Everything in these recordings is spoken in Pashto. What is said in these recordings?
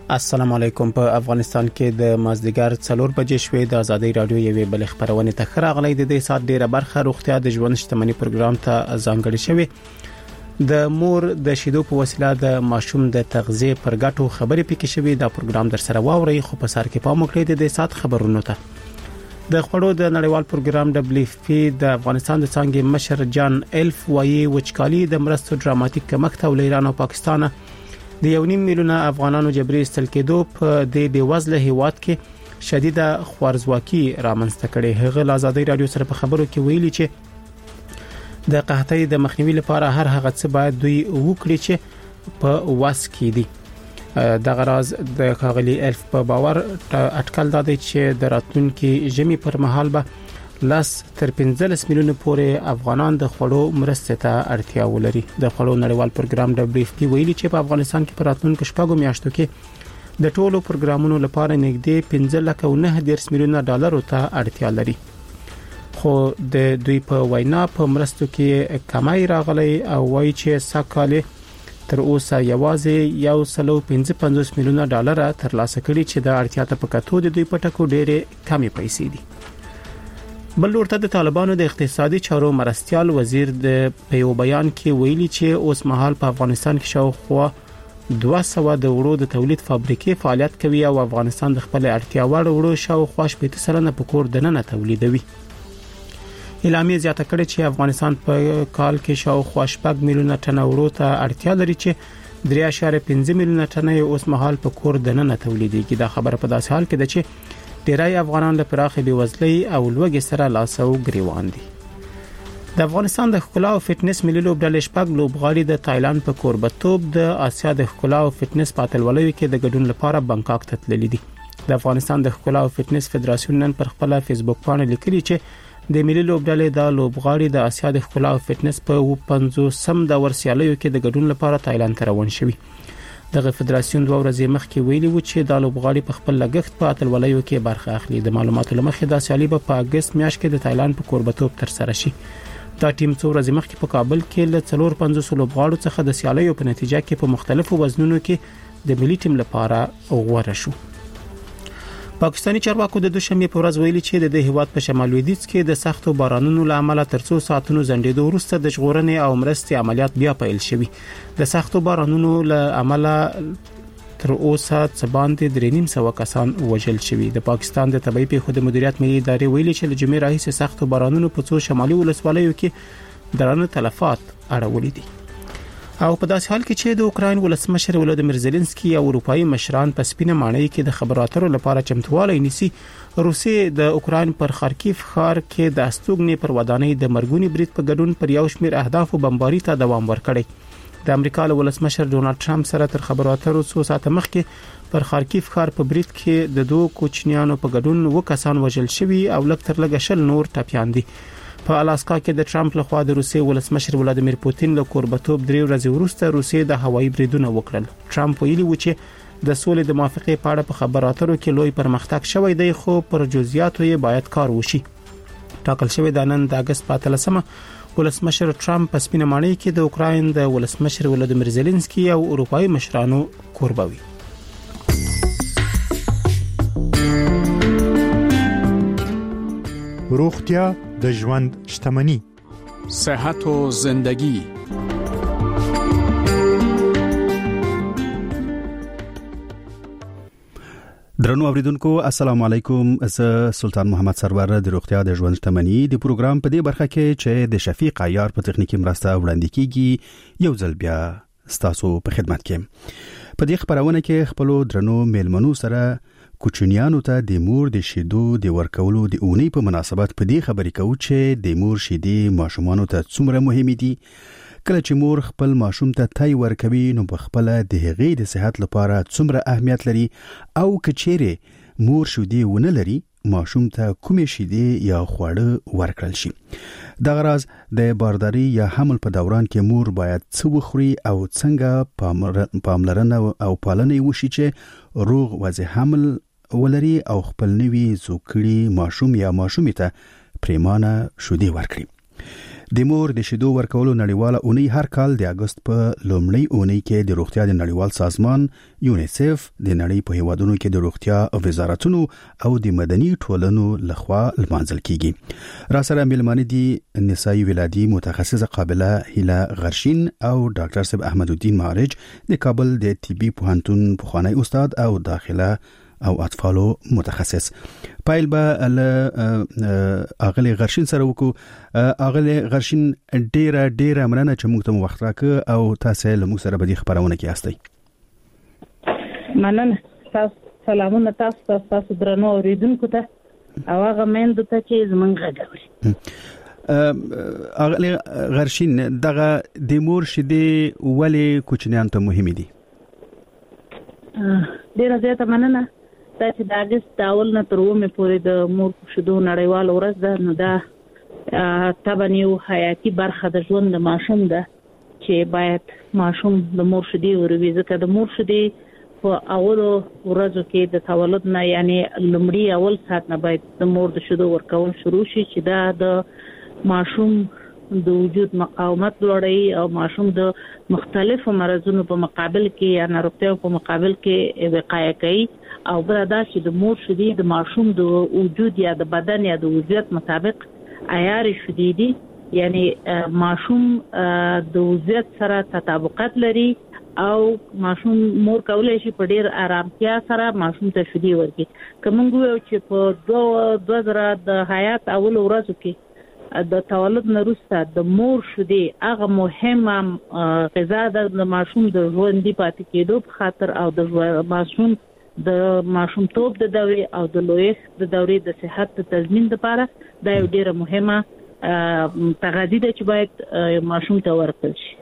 السلام علیکم. په افغانستان کې د مازدیګر 4 بجې شوې د ازادي رادیو یوې بل خبرونه ته راغلي. د دې سات ډیره برخه روغتیا د ژوند شتمنۍ پروګرام ته ځانګړې شوې. د مور د شیدو په وسیله د ماشوم د تغذیه پر ګټو خبرې پکې شوې. دا پروګرام در سره واوري خو په سر کې پام وکړئ. د دې سات خبرونو ته د خړو د نړیوال پروګرام WFP د افغانستان د څنګه مشر جان الف وایي وچکالي د مرستو ډراماتیک کمښت او ایران او پاکستان د 1.5 میلیونه افغانانو جبري استل کېدو په د بیوزله هیواد کې شدیده خوارزواکي رامنځته کړي. هغه د ازادي رادیو سره په خبرو کې ویلي چې د قحطۍ د مخنیوي لپاره هر هغه څه باید دوی وکړي چې په واس کې دي. د غراز د کاغلی الف په باور اټکل دادی چې د راتلونکي ژمي پر مهال به لاس تر 15 میلیونه پورې افغانان د خړو مرستې ته اړتیا ولري. د خړو نړیوال پروګرام WFP ویلي چې په افغانستان کې پر راتلونکو شپږو میاشتو کې د ټولو پروګرامونو لپاره نږدې 15.9 میلیونه ډالر ته اړتیا لري. خو د دوی په وینا په مرستو کې کمای راغلي او وایي چې ساکاله تر اوسه یوازې 1.55 میلیونه ډالر ترلاسه کړي چې د اړتیا ته په کتو د دوی په ټکو ډېرې کمې پیسې دي. بل ورته د طالبانو د اقتصادي چارو مرستيال وزیر د په بیان کې ویلي چې اوس مهال په افغانستان کې شاوخوا 200 د وړو د تولید فابریکې فعالیت کوي او افغانستان د خپل اړتیا وړ وړو شاوخوا 80% په کور دننه تولیدوي. اعلامیه زیاته کړې چې افغانستان په کال کې شاوخوا 8 میلیونه ټن وړو ته اړتیا لري چې 3.5 میلیونه ټن اوس مهال په کور دننه تولیدېږي. دا خبره په داسې حال کې ده چې ډیری افغانان له پراخه بیوزلۍ او لوږې سره لاس او ګریوان دي. د افغانستان د ښکلا او فټنس ملي لوبډلې شپږ لوبغاړي د تایلند په کوربتوب د آسیا د ښکلا او فټنس پاتلولیو کې د ګډون لپاره بانکاک ته تللي دي. د افغانستان د ښکلا او فټنس فدراسیون نن پر خپل فیسبوک باندې لیکلي چې د ملي لوبډلې د لوبغاړي د آسیا د ښکلا او فټنس په 50 د ورسیالیو کې د ګډون لپاره تایلند ته روان شوي. دغه فدراسیون 2 ورځې مخکې ویلي و چې د لوبغاړي په خپل لګښت په اتلولیو کې برخه اخلي. د معلوماتو لمخې د سیالي په اگست میاشت کې د تایلند په کوربتوب تر سره شي. دا ټیم 2 ورځې مخکې په کابل کې له 450 لوبغاړو څخه د سیالیو په نتیجه کې په مختلفو وزنونو کې د ملي ټیم لپاره غوړه شو. پاکستانی چارواکو د دوشنبه په ورځ ویلي چې د هیواد په شمال لویدیځ کې د سختو بارانونو لامل تر 2 ساعتونو زندېدو وروسته د ژغورنې او مرستې عملیات بیا پیل شوي. د سختو بارانونو لامل تر اوسه څباندې 300 کسان وژل شوي. د پاکستان د طبي پیښو د مدیریت ملي ادارې ویلي چې له جمعې راهیسې سختو بارانونو په څو شمالي ولسوالیو کې درانه تلفات اړولي دي. او په داسې حال کې چې د اوکراین ولسمشر ولادیمیر زيلنسکي او اروپאי مشران په سپینه ماڼۍ کې د خبرو اترو لپاره چمتوالی نیسي. روسیې د اوکراین پر خارکیف ښار کې د استوګنې پر ودانۍ د مرګونی برید په ګډون پر یو شمېر اهدافو بمباري ته دوام ورکړی. د امریکا له ولسمشر ډونالد ټرمپ سره تر خبرو اترو 2 ساعت مخکې پر خارکیف ښار په برید کې د 2 کوچنیانو په ګډون 2 کسان وژل شوي او لږ تر لږه 10 نور ټپيان دي. په الاسکا کې د ټرمپ لخوا د روسیې ولسمشر ولادیمیر پوتین له کوربتوب 3 ورځې وروسته روسیې د هوایي بریدونه وکړل. ټرمپ ویلي و چې د سولې د موافقې په اړه په خبرو اترو کې لوی پرمختګ شوی دی خو پر جزئیاتو یې باید کار وشي. ټاکل شوی د نن د اگست په 13 ولسمشر ټرمپ په سپینه ماڼۍ کې د اوکراین د ولسمشر ولادیمیر زيلنسکي او اروپאי مشرانو کوربوي. روغتیا د ژوند شتمنی. صحت و زندگی. درنو اوریدونکو السلام علیکم. زه سلطان محمد سرور د روغتیا د ژوند شتمنی د پروګرام په دې برخه کې چې د شفیق عیار په تخنیکی مرسته وړاندې کیږي یو ځل بیا ستاسو په خدمت کې. په دې خبرونه کې خپل درنو میلمنو سره کوچنیانو ته د مور د شیدو د ورکولو د اونۍ په مناسبت په دې خبرې کوو چې د مور شیدې ماشومانو ته څومره مهمه دي. کله چې مور خپل ماشوم ته تای ورکوي نو په خپل د هغې د صحت لپاره څومره اهمیت لري او کچېره مور شیدې ونه لري ماشوم ته کومې شیدې یا خواړه ورکړل شي. د غراز د بارداري یا حمل په دوران کې مور باید څه وخوري او څنګه پاملرنه او پالنه وشي چې روغ وضع حمل ولري او خپل نوي زوکړي ماشوم یا ماشومې ته پریمانه شیدې ورکړي. د مور د شیدو ورکولو نړیواله اونۍ هر کال د اگست په لومړۍ اونۍ کې د روغتیا د نړیوال سازمان یونیسف د نړۍ په هیوادونو کې د روغتیا وزارتونو او د مدني ټولنو لخوا لمانځل کیږي. را سره ملمانه دي نسایي ولادي متخصصه قابله هیله غرشین او ډاکټر صاحب احمد الدین معرج د کابل د طبي پوهنتون پخوانی استاد او داخله او اطفالو متخصص. پایل به اغلی غرشین سره وکړو. اغلی غرشین ډیره مننه چې موږ ته وخت راکړ او تاسو له موږ سره په دې خبرونه کې یاستئ. مننه. تاسو سلامونه تاسو درنو اوریدونکو ته او هغه مېند ته چې زمونږ غوړي. اغلی غرشین دغه د مور شیدې ولې کوچنیان ته مهمه دي؟ ډیره زیاته مننه. دا چې د اگست اول نه تر اومه پورې د مور شیدو نړیوال ورځ ده، نو دا طبعا یو حیاتي برخه د ژوند د ماشوم ده چې باید ماشوم د مور شیدې وروي، ځکه د مور شیدې په اولو ورځو کې د تولد نه یعنی لومړی اول ساعت نه باید د مور د شیدو ورکول شروع شي چې دا د ماشوم د وجود مقاومت لوړوي او ماشوم د مختلفو مرزونو په مقابل کې یا ناروغتیو په مقابل کې وقایه کوي. او بل دا چې د مور شیدې د ماشوم د وجود یا د بدن یا د وضعیت مطابق عیار شیدې دي، یعنی ماشوم د وضعیت سره تطابقت لري او ماشوم مور کولای شي په ډیر آرامتیا سره ماشوم ته شیدې ورکړي. کوم ویو چې په 2000 د حیات اول ورځو کې د تولد نه وروسته د مور شیدې هغه مهمه غذا ده د ماشوم د ژوندۍ پاتې کېدو په خاطر او د ماشوم د ماشومتوب د دورې او د لویښت د دورې د صحت د تضمین لپاره دا یو ډیره مهمه تغذیه ده چې باید ماشوم ته ورکړل شي.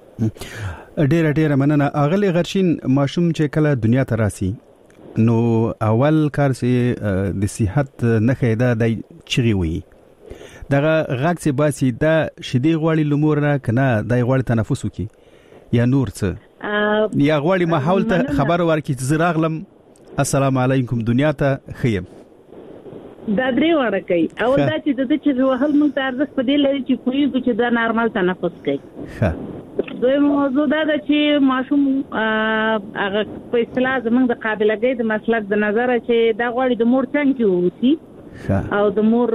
ډیره مننه. اغلی غرشین ماشوم چې کله دنیا ته راسي نو اول کار چې د صحت نه خیدا د چغي وي دغه غاک سي باسي دا شیدې غوړي لمور نه کنه دای غوړي تنفس وکي یا نور څه یا غوړي ماحول ته خبر ورکي چې زراغلم السلام علیکم دنیا ته خیم. دا درې وړه کوي. اول دا چې د چې وهل موږ ته ارزښت پدې لري چې کوی چې دا نارمل تنفس کوي. ښه. دوی موضوع دا چې ماشوم هغه په اصطلاح زمونږ د قابلیت د مسلک د نظر چې دا غوړي د مور څنګه ووسی او د مور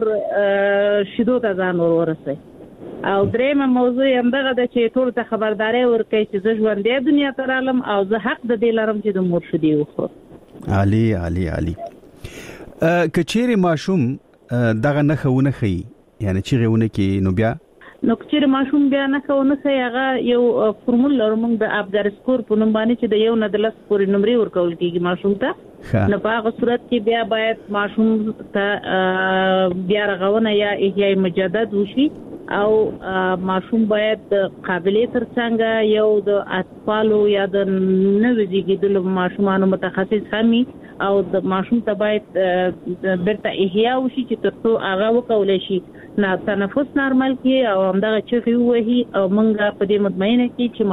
شیدو ته ځان ورسي. او درېمه موضوع هم دغه د چې ټول ته خبرداري ورکړي چې زه ژوندې دنیا ته رالم او زه حق د دې لرم چې د مور شیدې وخورم. عالی. کچېره ماشوم دغه نه خونه خي یعنی چې غوونه کې نو بیا نو کچېره ماشوم بیا نه خونه خي هغه یو فورمول لرم د ابګر سکور په نوم باندې چې د یو نه د لس پورې نمرې ورکول کیږي ماشوم ته. نو په هغه صورت کې بیا باید ماشوم ته بیا رغونه یا احیاء مجدد وشي او ماشوم باید قابلیت ترڅنګ یو د اطفالو یا د نوې زیږیدلو ماشومانو متخصص همي او د ماشوم ته باید برته احیاء وشي چې ترڅو هغه وکولای شي نه تنفس نارمل کی او همدغه چغي وهي او مونږه په دې مطمئنه کی چې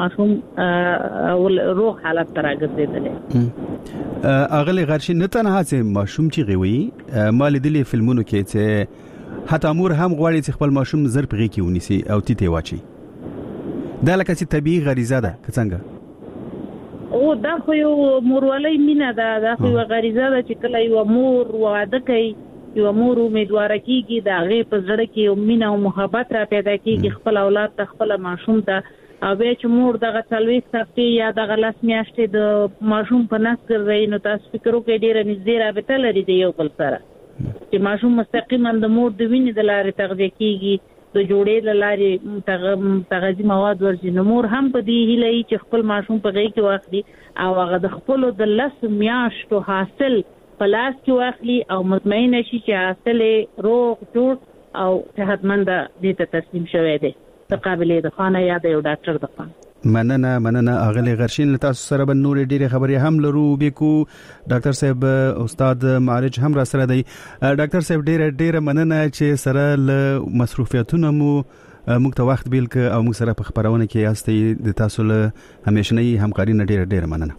ماشوم روغ حالت ته راګرځیدل. اغلی غرشین نه تنها چې ماشوم چې غوي مال دلی فلمونو کې چې حتی امور هم غواړي چې خپل ماشوم زر پغې کې ونیسي او تیته واچي. دا لکه چې طبيعي غریزه ده څنګه؟ او دا خو یو مورولۍ مینه ده، دا خو یو غریزه ده چې کله یو مور واده کوي یو مور امیدواره کیږي دا غي په زړه کې یو مینه او محبت را پیدا کیږي خپل اولاد ته خپل ماشوم ته. او بیا چې مور دغه 40 هفتې یا دغه 10 میاشتې د ماشوم په نس ګرځي نو تاسو فکر وکړئ ډیره نږدې رابطه لري د یو بل سره چې ماشوم مستقیما د مور د وینې د لارې تغذیه کیږي د جوړې د لارې تغذیه مواد ورځي. نو مور هم په دې هیله چې خپل ماشوم په غي کې واخلي او هغه د خپل د 10 میاشتو حاصل په لاس کې واخلي او مطمئن شي چې حاصل روغ جوړ او صحتمند دي ته تسلیم شوی دی د قابلیت د خانه یا د یو ډاکټر د خانه. مننه اغلی غرشین تاسو سره به نور ډیره خبرې هم لرو بیکو. ډاکټر صاحب استاد معرج هم را سره دی. ډاکټر صاحب ډیره مننه چې سره له مصروفیتونو مو موږ ته وخت بیل ک او موږ سره په خبرونه کې یاستئ. د تاسو له همیشنی همکاري نه ډیره مننه.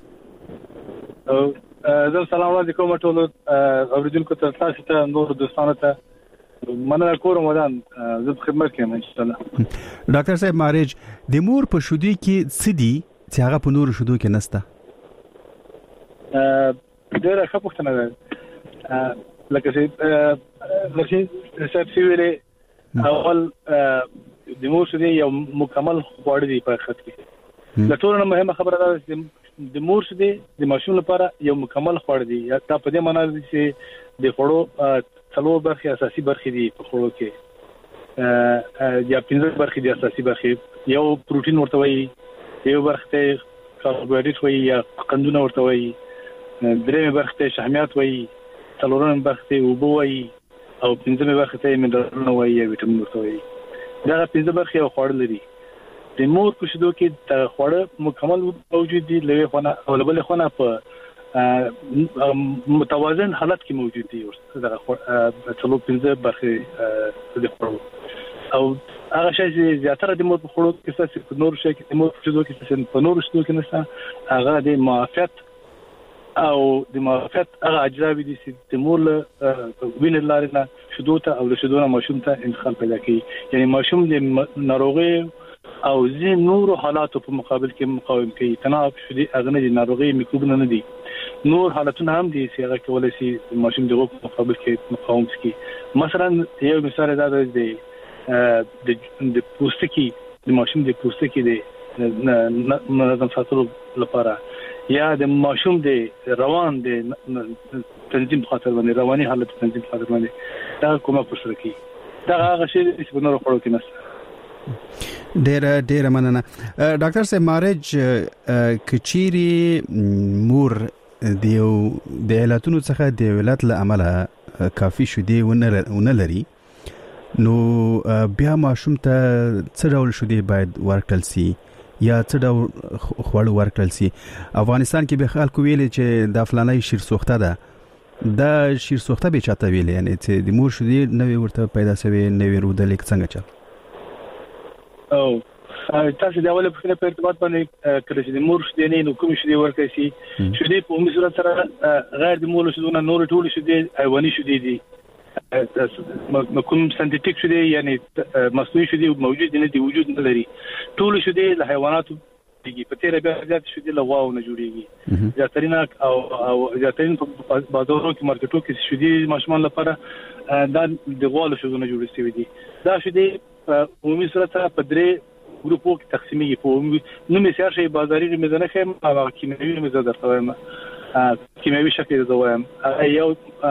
زه سلام علیکم ټول اوریدونکو ته تاسو ته نور دوستانو ته مننه کوم ودان زه په خدمت کې یم ان شاء الله. ډاکټر صاحب مارج د مور په شودي کې سدي چې هغه په نور شودو کې نسته؟ ډېر ښه پوښتنه ده. لکه چې ویلې اول د مور شودي یو مکمل خواړه دي په حقیقت کې. د ټولو مهمه خبره ده چې د مور شودي د ماشوم لپاره یو مکمل خواړه دي. دا په دې معنی ده چې د خوړو څلور برخې اساسي برخې دي په خوړو کې. یا 15 برخې دي اساسي برخې. یو پروتین ورته وایي، یو برخه کاربوهایډریټ وایي یا قندونه ورته وایي، درېمه برخه شحمیات وایي، څلورمه برخه اوبه وایي او پنځمه برخه منرالونه وایي یا ویټامین ورته وایي. دا 15 برخې او خواړه لري. د مور په شیدو کې د خواړه مکمل موجود دي، لوي خونه او بل خونه په متوازن حالت کې موجود دي. دغه څلور 15 برخې د خوړو او هغه شی چې زیاتره د مور په خوړو کې څه په نور شي کې د مور په شیدو کې څه په نور شیدو کې نشته. هغه د معافیت او د معافیت هغه اجزا دي چې د مور له وینې لارې نه شیدو ته او له شیدو نه ماشوم ته انتقال پیدا کوي. یعنی ماشوم د ناروغي او ځین نور حالاتو په مقابل کې مقاوم کوي. تناب شدي اغنه دي ناروغي میکروبونه نه دي، نور حالتونه هم دي چې هغه کولای شي ماشوم دغه په مقابل کې مقاومت کوي. مثلا یو مثال دا دی د پوستکي د ماشوم د پوستکي د منظم ساتلو لپاره یا د ماشوم د روان د تنظیم خاطر باندې رواني حالت تنظیم خاطر باندې دا کومه پوښتنه کوي. دا هغه شی چې په نورو خوړو کې نشته. ډېر مننه. ډاکټر صاحب مارج کچيري مور د علتونو څخه د ولادت له امله کافي شودي ونه لري، نو بیا ماشوم ته څه ډول شودي باید ورکړل سي یا څه ډول خواړه ورکړل سي؟ افغانستان کې به خلکو ویلي چې د فلانه شیر سوخته ده، دا شیر سوخته به چاته ویلي، یعنی چې د مور شودي نوې ورته پیدا شوی نوې رودل څنګه چل؟ او تاسو د اوله په ارتباط باندې کله چې د مور شودي نه نو کوم شودي ورکړي شي؟ شودي په عمومي صورت سره غیر د مور شودونه نور ټول شودي حیواني شودي دي. کوم سنتیټیک شودي یعنی مصنوعي شودي موجود نه دي، وجود نه لري. ټول شودي له حیواناتو دي. په تیر بیا زیات شودي له غواو نه جوړيږي. زیاترین او زیاترین په بازارونو کې مارکیټونو کې شودي ماشومان لپاره دا د غوالو شودونه جوړ شوي دي. دا شودي عمومي صورت سره په درې ګروپو کې تقسیمېږي. په نو مثال شي بازاري میزانه خیم او کیمیاوي میزانه درته وایم. کیمیاوي شکل زه وایم یو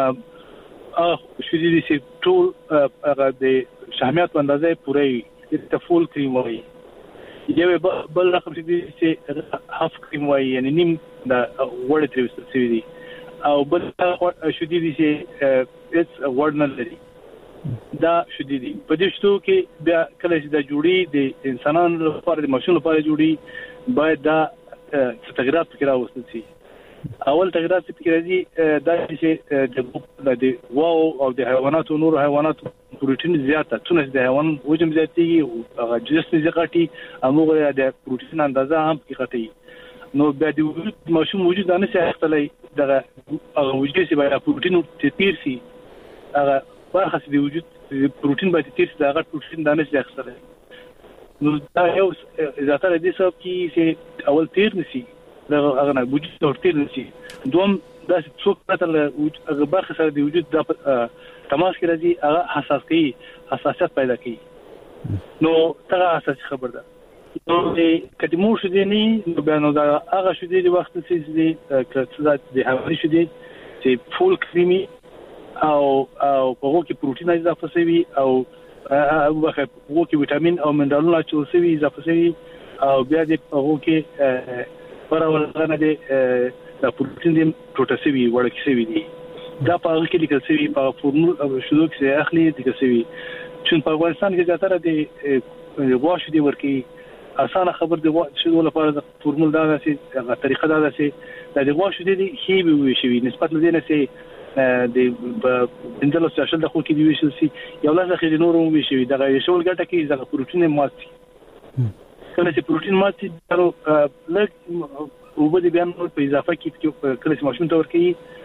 شودي چې ټول هغه د شحمیات په اندازې پوره د فول کریم وایي. یو بل رقم چې هاف کریم وایي، یعنی نیم د وړ تر وسوي دي. او بل شودي چې هیڅ وړ نه لري. دا شودي دي. په دې شتو کې بیا کله چې د جوړي د انسانانو لپاره د ماشوم لپاره جوړي باید دا تغیرات فکر راوستل شي. اول تغیرات فکر راځي دا چې د واو او د حیواناتو نور حیواناتو پروتین زیاته تونه د حیوان وجم زیاتېږي او جسم زیاتې اموغه د پروتین اندازه هم کې غټي. نو بیا د ماشوم وجود نه څه اختلای دغه وجود چې باید پروتین تیر شي هغه برخه د وجود پروتین باید تیر شي دغه پروتین دانه څه اختلای. نو دا یو زیاتره دي سبب چې اول تیر نشي هغه نه وجود تیر نشي. دوم دا څوک پته هغه برخه سره د وجود د تماس کې راځي هغه حساسیت پیدا کوي. نو دا اساسي خبر ده. نو کله مو شو دي نه نو بیان دا هغه شو دي وخت چې د حیواني شو دي چې فول کریمي او په هغه کې پروتین اضافه شوی او هغه کې ویټامین او منرالونه چې شوی اضافه شوی او بیا د هغه کې پرولغه دي د پروتین د پروتاسوي ورکه شوی دي. دا په هغه کې لیکل شوی په فورمول شلو کې اخلي لیکل شوی چې په افغانستان کې زیاتره د غواش دي ورکی اسانه خبر دی شلو لپاره د فورمول دا چې هغه طریقه دا چې د غواش دي هي به شوی نسبت لدينا سي د بنځلو سیاسل د خو کې دی ویشل سي یو لاسه خې نورو وی شوی دا شول ګټه کې د پروتین ماتي کله چې پروتین ماتي درو لږ وبدي بیان په اضافه کې کله چې ماشوم ته ورکی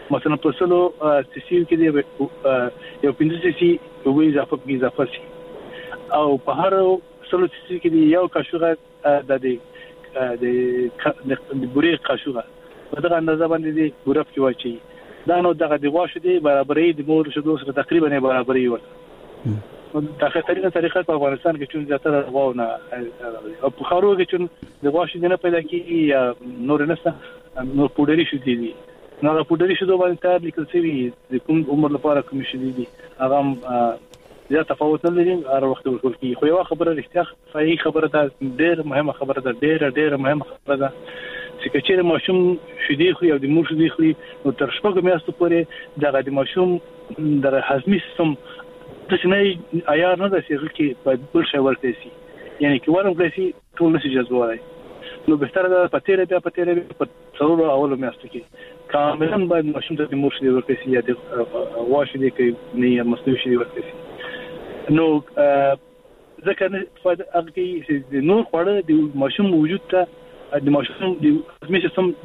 مثلا په سلو سي کې دی یو 15 سي وې اضافه شي او په هر سلو سي کې دی یو قاشوغه د بوري قاشوغه په دغه اندازه باندې دی بورف کې واچي دا نو دغه دی واشه دی برابرې د مور شدو سره تقریبا برابرې ورته دا طریقه په افغانستان کې چې زیاتره غواونه او په خارو کې چې د واشه نه پیدا کیږي یا نور نسته نور پودري شو دي نو پودري شو باندې تر لیکل شوی د کوم عمر لپاره کوم شي دي هغه زیات تفاوت نه لري هر وخت ورکول کی خو یو خبره رښتیا صحیح خبره ده ډېر مهمه خبره ده ډېر مهمه خبره ده چې کچېره ماشوم شدي خو یو د مور شدي خو نو تر شپږ میاشتو پورې دغه د ماشوم د هضمي سیستم د شنه عیار نه ده چې کی په بل شی ورته شي یعنی کې ورم کړی ټول نشي جذبوي نو به تر دا پتیره په څلورو اولو میاشتو کې کاملا باید ماشوم ته د مور شدي ورته شي یا د واش دي کې نه مصنوعي شدي ورته شي نو ځکه نه فائدہ هغه چې نور خوړه د ماشوم وجود ته د ماشوم د هضمي سیستم د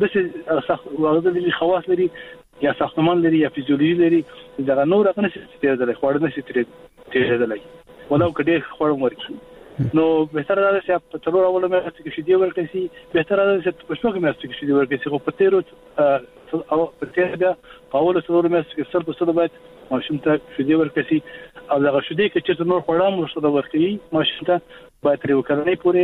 څه خواص لري یا ساختمان لري یا فزیولوژي لري دا نور هغه نشي تیرېدل خوړه نشي تیرېدل ولو کډې خوړم ورکی نو بهتر ده چې په څلور اول میاشتو کې شدي ورکړي شي بهتر ده چې په شپږ میاشتو کې شدي ورکړي شي خو په تیرو او په تیر بیا په اول څلور میاشتو کې سر په سر باید ماشوم ته شدي ورکړي شي او دا شدي کې چې نور خوړم ورسره ورکړي ماشوم ته باید تر وکړنې پورې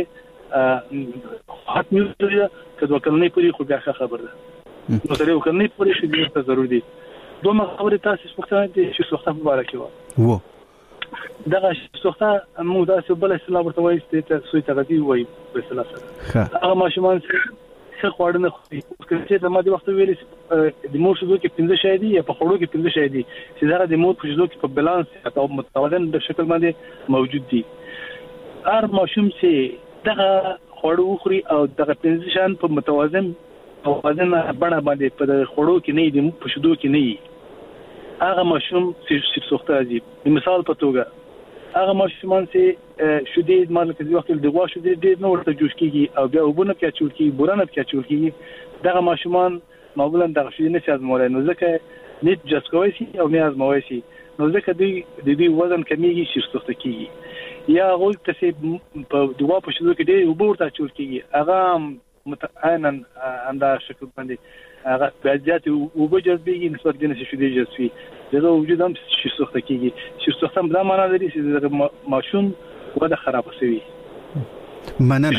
حت میوزي کله وکړنې پورې خو بیا خبره ده نو تر وکړنې پورې شدي ته ضروري دي دوه خبره تاسو څه چې څه مبارک وو دغه څوخته موږ تاسو بل اسلام ورته وایي چې سوی تغذیه وایي په اصطلاح سره هغه ماشومان څه خوړنه خوري چې د ماده وخت ویل د مور شدو کې 15 شای دي یا په خوړو کې 15 شای دي چې دا د مور په شدو کې په بالانس او متوازن د شکل باندې موجود دي هر ماشوم چې دغه خوړو خوري او دغه 15 شان په متوازن بڼه باندې په خوړو کې نه دي په شدو کې نه هغه ماشوم چې څوخته دي مثال په توګه هغه ماشومان چې شدید مالک د وخت د غوا شدید ډیر نو ورته جوش کیږي او بیا وبونه کې چول کیږي بورانه کې چول کیږي دغه ماشومان معمولا دغه شدید نه چازمول نو ځکه نیت جسکوي شي او نه ازموي شي نو ځکه د دې وزن کمیږي چې څوخته کیږي یا غول ته په دوا په شدو کې ډیر وبورته چول کیږي هغه متعینن انده شکل باندې هغه بجات او بجذبي نسبت دي نشي شدي جذبي دغه وجود هم شي سوخته کیږي چې سوخته هم دا معنا لري چې ماشوم وده خراب شوی مننه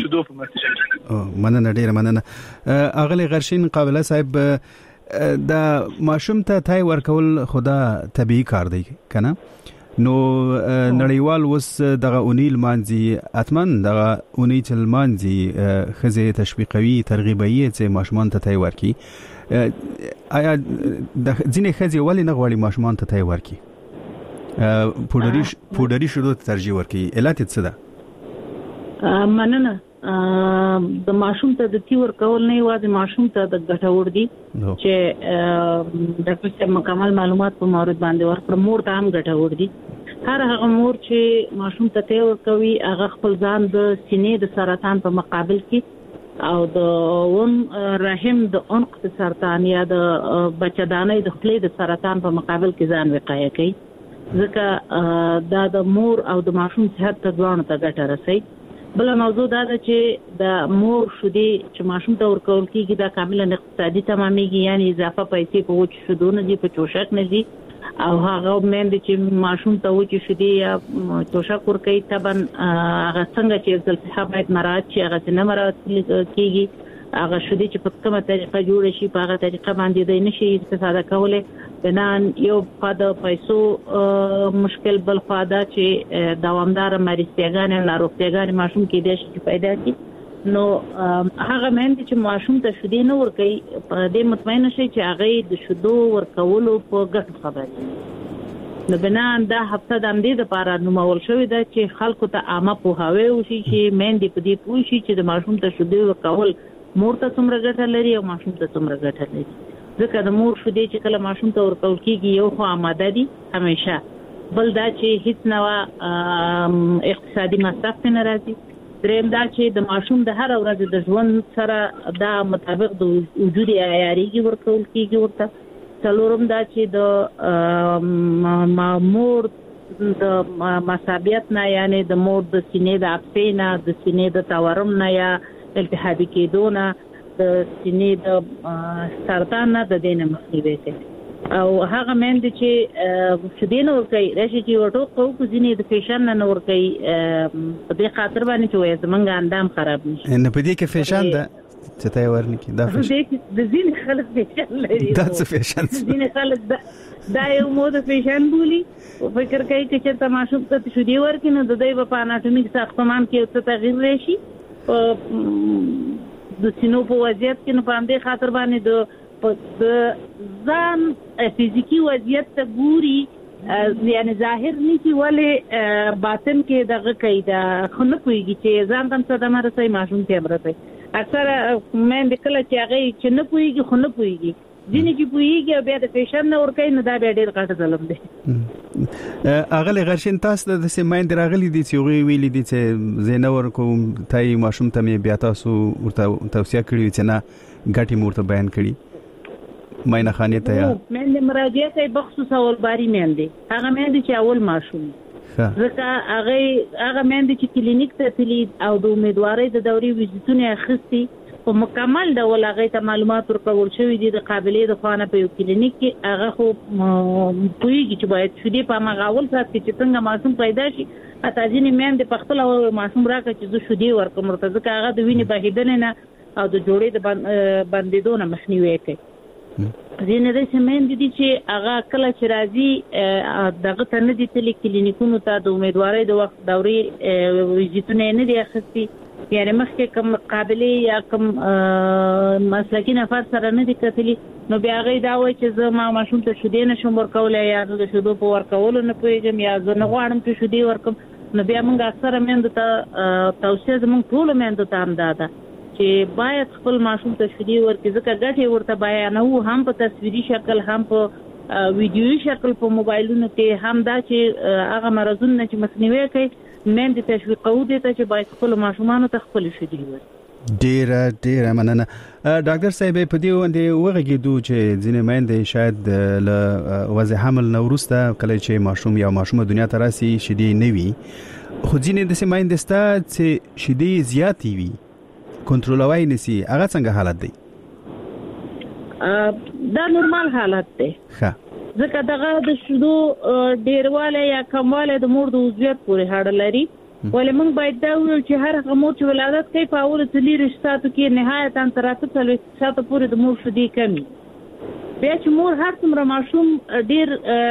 ډیر مننه اغلی غرشین قابله صاحب دا ماشوم ته تای ورکول خدا طبيعي کار دی کنه نو نړیوال وس دغه اونیل مانځي اتمن دغه اونیل مانځي خزه تشویقوي ترغیبوي چې ماشومان ته تای ورکی آیا د ځینې خزه ولی نه غواړي ماشومان ته تای ورکی پودري شروع ترجیح ورکی علت څه ده مننه د ماشوم ته د تی ورکول نه یوازې ماشوم ته د ګټور دي چې ډاکټر صاحب مکمل معلومات په مورد باندې ورکړه مور ته هم ګټور دي هر هغه مور چې ماشوم ته تی ورکوي هغه خپل ځان د سینې د سرطان په مقابل کې او د رحم د عنق د سرطان یا د بچدانۍ د خپلې د سرطان په مقابل کې ځان وقایه کوي ځکه دا د مور او د ماشوم صحت ته ځوان ته ګټه رسي بل موضوع دا ده چې د مور شودي چې ماشوم ته ورکول کیږي دا کاملا اقتصادي تمامېږي یعنی اضافه پیسې په وچ شودو نه دي په چوشک نه دي او هغه مېند چې ماشوم ته وچ شودي یا چوشک ورکوي طبعا هغه څنګه چې ځل باید مراعات شي هغه نه مراعات کیږي هغه شودي چې په کومه طریقه جوړ شي په هغه طریقه باندې د نشي استفاده کوله بنان یو فاده پیسو مشکل بل فاده چې دوامدار مریضیګان نه روغتیاګان ماشوم کې د شي پیدا کی نو هغه مېند چې ماشوم ته شودي نه ورکوي په دې مطمئن شي چې هغه د شودو ورکولو په ګټه خبري نو بنان دا هفته د امدې لپاره نومول شوې ده چې خلکو ته عامه پوهاوی وشي چې مېند په دې پوه شي چې د ماشوم ته شودي ورکول مور ته څومره ګټه لري او ماشوم ته څومره ګټه لري ځکه د مور شودي چې کله ماشوم ته ورکول کیږي یو خو آماده دي همیشه بل دا چې هیڅ نوع اقتصادي مصرف نه راځي دریم دا چې د ماشوم د هر ورځ د ژوند سره دا مطابق د وجودي عیاري ورکول کیږي ورته څلورم دا چې د مور د مصابیت نه یعنی د مور د سینې د اپسینا د سینې د تورم نه یا التهابي کېدو نه د سینې د سرطان نه د دینه مخنیوي کوي او هغه مېند چې شدین ور کوي راشي چې وټو کو ځینې د فیشن نه ور کوي په دې خاطر باندې چې وایي زمونږ اندام خراب نشي نه په دې کې فیشن ده چې ته ورنکې دا فیشن د ځینې خلک فیشن لري دا څه فیشن ځینې خلک دا یو مود فیشن بولی فکر کوي چې تماشوب ته شدي ورکې نو د دوی په اناتومیک ساختمان کې څه تغییر راشي د سینو په وضعیت کې نو په همدې خاطر باندې د ځان فزیکی وضعیت ته ګوري یعنی ظاهر نشي ولې باطن کې دغه قاعده خنه کوي چې ځان تم څه د مرسي ماشوم ته برته اکثر مې د کله چې هغه چې نه کوي خنه کوي ځینې چې پوېږي بیا د فیشن نه ورکې نه دا بیا ډېر غټ ظلم دی اغلی غرشین تاسو د سیمایند راغلی دي چې ویلي دي چې زینور کوم تای ماشوم ته بیا تاسو ورته توصیه کړی چې نه غټي مورته بیان کړی ماینه خانه ته یا مې مراجعه کوي بخصوص اول باری مې دي هغه مې چې اول ماشوم ځکه هغه مې چې کلینیک ته تللی او د امیدوارۍ د دورې ویزیټونه اخیستي په مکمل ډول هغه ته معلومات ورکول شوې دي د قابلیت د خوانه په کلینیک کې هغه خو پوېږي چې باید شدي په مغاول سات کې چې څنګه ماشوم پیدا شي اته ځینې مېند په خپل ماشوم راکړي چې زه شدي ورکوم مرتضی هغه د وینې بهیدل نه او د جوړې د بندیدو نه مخنیوي کوي ځینې د سیمند دي چې هغه کله چې راځي دغه ته نه دي تللی کلینیکونو ته د امیدوارۍ د وخت دورې ویزیټونه نه دي اخیستي یعنی مخکې کوم قابلیت یا کوم مسلکی نفر سره نه دي کتلی نو بیا غي دا وایي چې زه ما ماشوم ته شودې نشم ورکولای یا د شودو په ورکولو نه پوهیږم یا زه نه غواړم چې شودې ورکم نو بیا موږ اکثره مېند ته توصیه زموږ ټول مېند ته هم داده چې باید خپل ماشوم ته شودې ورکړي ځکه ګټې ورته بیانوو هم په تصویري شکل هم په ویډیویي شکل په موبایلونو کې هم دا چې هغه مرزونه چې مخنیوي کوي مېند تشویقو دي ته چې باید خپل ماشومان ته خپل شودې ورکړي ډیره مننه ډاکټر صاحب په دې باندې وغږیدو چې ځینې مېندې شاید له وضع حمل نه وروسته کله چې ماشوم یا ماشومه دنیا ته راسي شیدې نه وي خو ځینې د مېندې ستا چې شیدې زیاتې وي کنټرولوي نسی هغه څنګه حالت دی دا نورمال حالت دی ځکه دغه د شودو ډیرواله یا کمواله د مور د عضویت پورې اړه لري ولې موږ باید دا ویل چې هر هغه مور چې ولادت کوي په اول تلیر شتاتو کې نهایت ان تر 30 ساعته پورې د مور شودې کمی بیا چې مور هر څومره ماشوم ډیر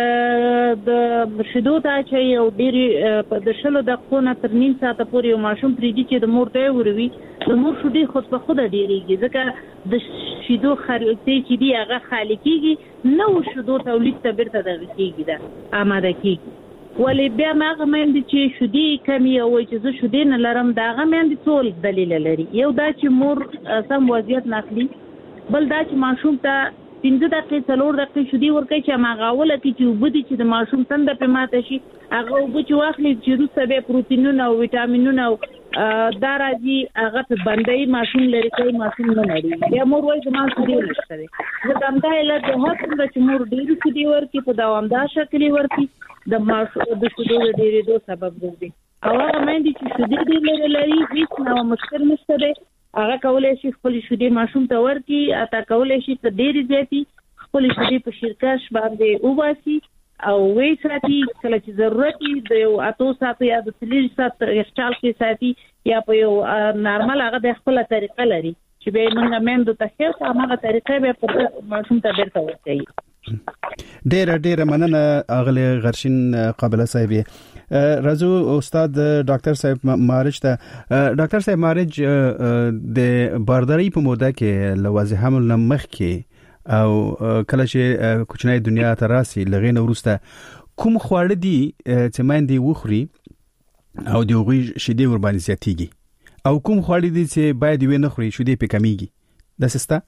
د شودو ته چې یو ډیر د شلو دقیقو نه تر نیم ساعته پورې یو ماشوم پریږي چې د مور ته وروي د مور شودې خود په خود ډیریږي ځکه د شودو خلطي چې دی هغه خالقيږي نو شودو تولید ته بیرته دغه کیږي دا آماده کیږي ولې بیا ماغه مېند چې شودې کمی او چې زه شودې نه لرم دا هغه مېند ټول دلیل لري یو دا چې مور سم وضعیت ناخلي بل دا چې ماشوم ته 15 دقیقې 4 دقیقې شودې ورکړي چې ماغاوله کې چې وبدي چې د ماشوم څنګه په ماته شي هغه وب چې واخلي چې روسه به پروتینونه او ویټامینونه او دا راځي هغه په باندې ماشوم لري کوي ماشوم نه لري یا مور وایي چې ما شودې نشته زه دا له هغه څنګه چې مور ډېر شودې ورکړي په دوامدار شکل ورکړي د ماشوم د شودو ډېرېدو سبب ګرځي او هغه مېندې چې شودې ډېر لري هیڅ نو مشکل نشته دی هغه کولای شي خپل شودې ماشوم ته ورکړي اته کولای شي ته ډېر زیاتی خپل شودې په شیرکش باندې وباسي او وې ساتي کله چې ضرورت وي د یو اتو ساتي یا د 3 سات یخچال کې ساتي یا په یو نارمل هغه د خپل طریقه لري چې به موږ مېندو ته خیر هغه طریقه به په ماشوم ته ورته ورکړي ډېر مننه اغلی غرشین قابله صاحب راځو استاد ډاکټر صاحب مارج ته ډاکټر صاحب مارج د بارداری په موده کې لوازم حمل مخ کې او کله چې کوچنی دنیا ته راسي لغې نو ورسته کوم خواړه دي چې مېندې وخوري او د هغوی شیدې ور باندې زیاتېږي او کوم خواړه دي چې باید وي نه خوري شیدې پې کمیږي دا سستا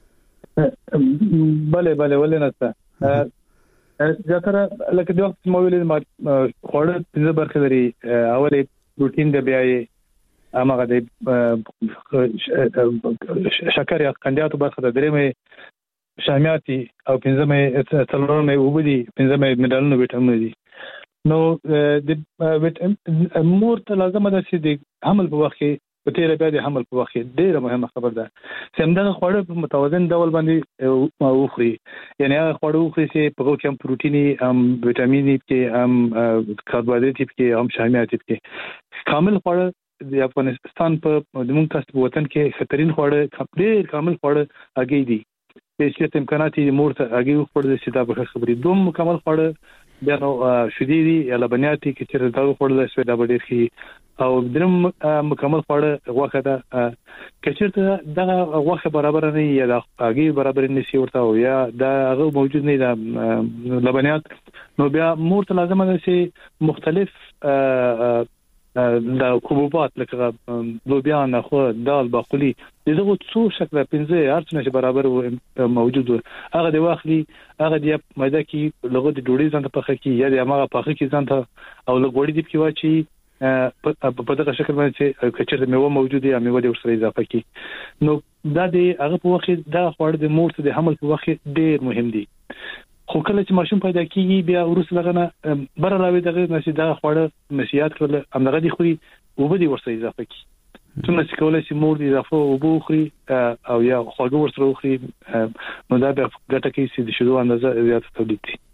بله ولې نه زیاتره لکه د وخت مو ویل ما خوړل پنځه برخې لري اولې پروتین د بیاي امغه د شکر یا قندیاتو برخه د درېمه شامیاتي او 15 څلورمه وبدي 15 منرالونه وټامین دي. نو د مور ته لازم ده چې د حمل په وخت کې په تیر بیا د حمل په وخت کې ډیره مهمه خبر ده چې همدغه خواړه په متوازن ډول باندې وخوري. یعنی هغه خواړه وخوري چې په کې هم پروتیني، هم وټامیني کې، هم کاربوهایډریټ کې، هم شامیات کې. کامل خواړه د افغانستان په دموږ تاسو وطن کې خطرین خواړه ډیر کامل خواړه هغه دي چې امکانات یې مور ته هغه وخوري چې دا به خبرې دوم مکمل خواړه بیا نو شدي دي یا لبنیات کې چې دا خورل شوی دا ډېر خي او درم مکمل خواړه غوښه ده کچېرته دا غوښه برابر نه یا دا هغه برابر نه سی ورته یا دا هغه موجود نه دا لبنیات. نو بیا مور ته لازم ده چې مختلف دا حبوبات لکه لوبیا، نخود، دال، باقلي دغه څو شکل 15 ارڅنه برابر موجود هغه د واخلي هغه د مېده کې لغه د ډوډۍ ځان ته پخې کی یا د هغه پخې کی ځان ته او لګوړې دی کې واچي په دغه شکل باندې چې کچره میوه موجود یا میوه د ورسره اضافه کی. نو دا د هغه په وخت دا خواړه د مور ته د حمل په وخت ډیر مهم دي. خو کله چې ماشوم پیدا کیږي بیا ورسره لغنه بر راوي دغه نشي دا خواړه نشيات کړل همدغه دي خوري او به دي ورسره اضافه کی. څنګه چې کولای شي مور دي اضافه او به خوري او یا خواږه ورسره خوري نو دا به ګټه کوي چې د شیدو اندازه زیاته تولید شي.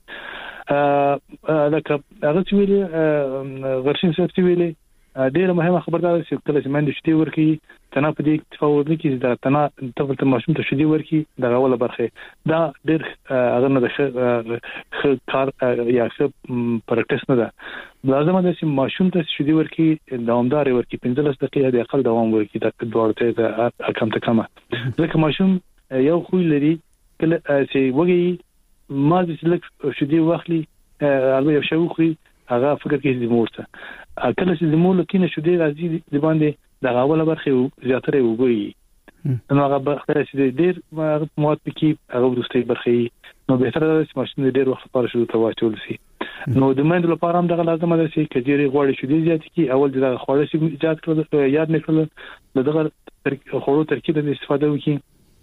لکه هغه چې ویلي غرشین صاحب چې ویلي ډیره مهمه خبردار چې کله چې منډه شتي ورکی تنه په دې تفاوت کې دا تنه تفاوت ماشوم ته شدي ورکی دا اوله برخه دا ډیر هغه نه د کار یا څه پریکټیس نه ده. لازم ده چې ماشوم ته شدي ورکی دوامدار ورکی 15 دقیقې د اقل دوام ورکی د دوړته د کم ته کمه ځکه ماشوم یو خو لري کله چې وږي ما د لک شدي واخلي البته یو شی وخوري هغه فکر کوي د مور ته کله چې د مور لکینه شدي راځي د باندې د غاوله برخه زیاتره وګوري نو هغه برخه چې ډیر مواد پکې هغه ورسته برخه نو به تر څه ماشین ډیر وخت لپاره شروع تواچول شي. نو د مند لپاره هم دغه لازم ده چې کجوري غوړي شدي زیات کی اول دغه خوړه شي ایجاد کړل یاد نه کړل دغه خوړو ترکیب د استفاده وکړي.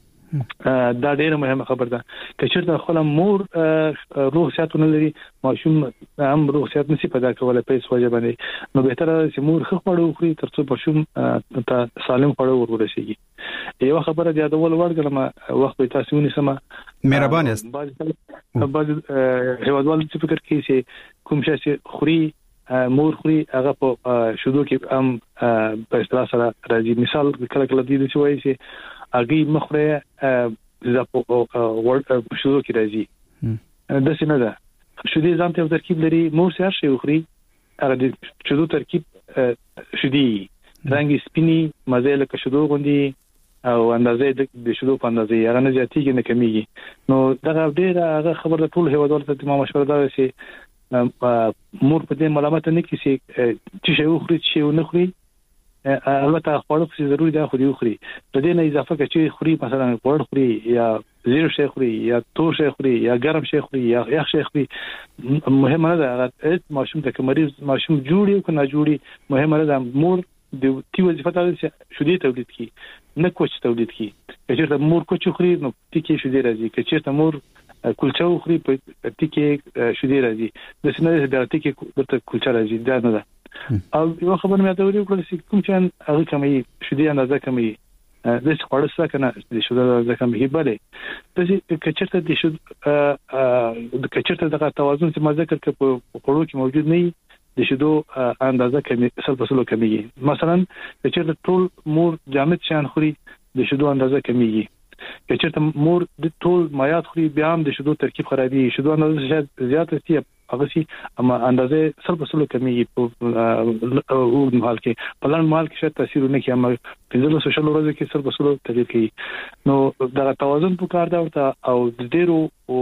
دا ډیره مهمه خبره ده چې چیرته خپل مور روح صحتونه لري ماشوم هم روح صحت نشي پیدا کولای په هیڅ وجه باندې. نو به تر چې مور خو خړو خوري ترڅو ماشوم ته سالم خړو ورورشي. یو خبره د یادول ورګلم وخت به تاسو ونیسم مهربان است. بعض هیوادوال چې فکر کوي چې کوم شي خوري مور خوري هغه په شودو کې هم په اصطلاح سره راځي. مثال کله کله دې چې وایي چې اګي مخره زاپو ورډ شودو کې راځي د څه نه ده شودي ځان ته ترکیب لري مور سره شي خوري هغه د شودو ترکیب شودي رنګ سپینی مزه له شودو غوندي او اندازې د شودو په اندازې هغه نه زیاتېږي نه کمیږي. نو دا ډیره هغه خبره ټول هیوادوالو ته ما مشوره ده چې مور په دې ملامت نه کیسي چې شی خوري چې نه خوري البته خواړه څه ضروري ده خو دې خوري په دې نه اضافه کړي خوري مثلا غوړ خوري یا زیرو شي خوري یا تور شي خوري یا ګرم شي خوري یا یخ شي خوري مهمه نه ده هغه ماشوم ته مریض ماشوم جوړي او نه جوړي مهمه نه ده مور د تی وظیفه ده چې شودي تولید کی نه کوچ تولید کی چې مور کوچ خوري نو تیکي شودي راځي چې مور کلچه خوري په تیکي شودي راځي د سینې د تیکي ورته کلچه راځي دا نه ده. او یو خبر مې ته ویل چې کوم چې هغه کمي شودي اندازه کمي د څه څه کنه د شودي اندازه کمي بله چې کچرته د شود د کچرته د توازن چې ما ذکر کړ په خورو کې موجود نه د شودو اندازه کمي سل کمي مثلا کچرته ټول مور جامد شان خوري د شودو اندازه کمیږي. کچرته مور د ټول مایات خوري بیا هم د شودو ترکیب خرابي شودو اندازه زیاته شي هغه سي اما اندازه سل کمیږي په وګړو حال کې په لړ مال کې شته تاثیر نه کوي اما په سوشل ورځ کې سل تغیر کوي. نو دا توازن په کار دا ورته او د ډیرو او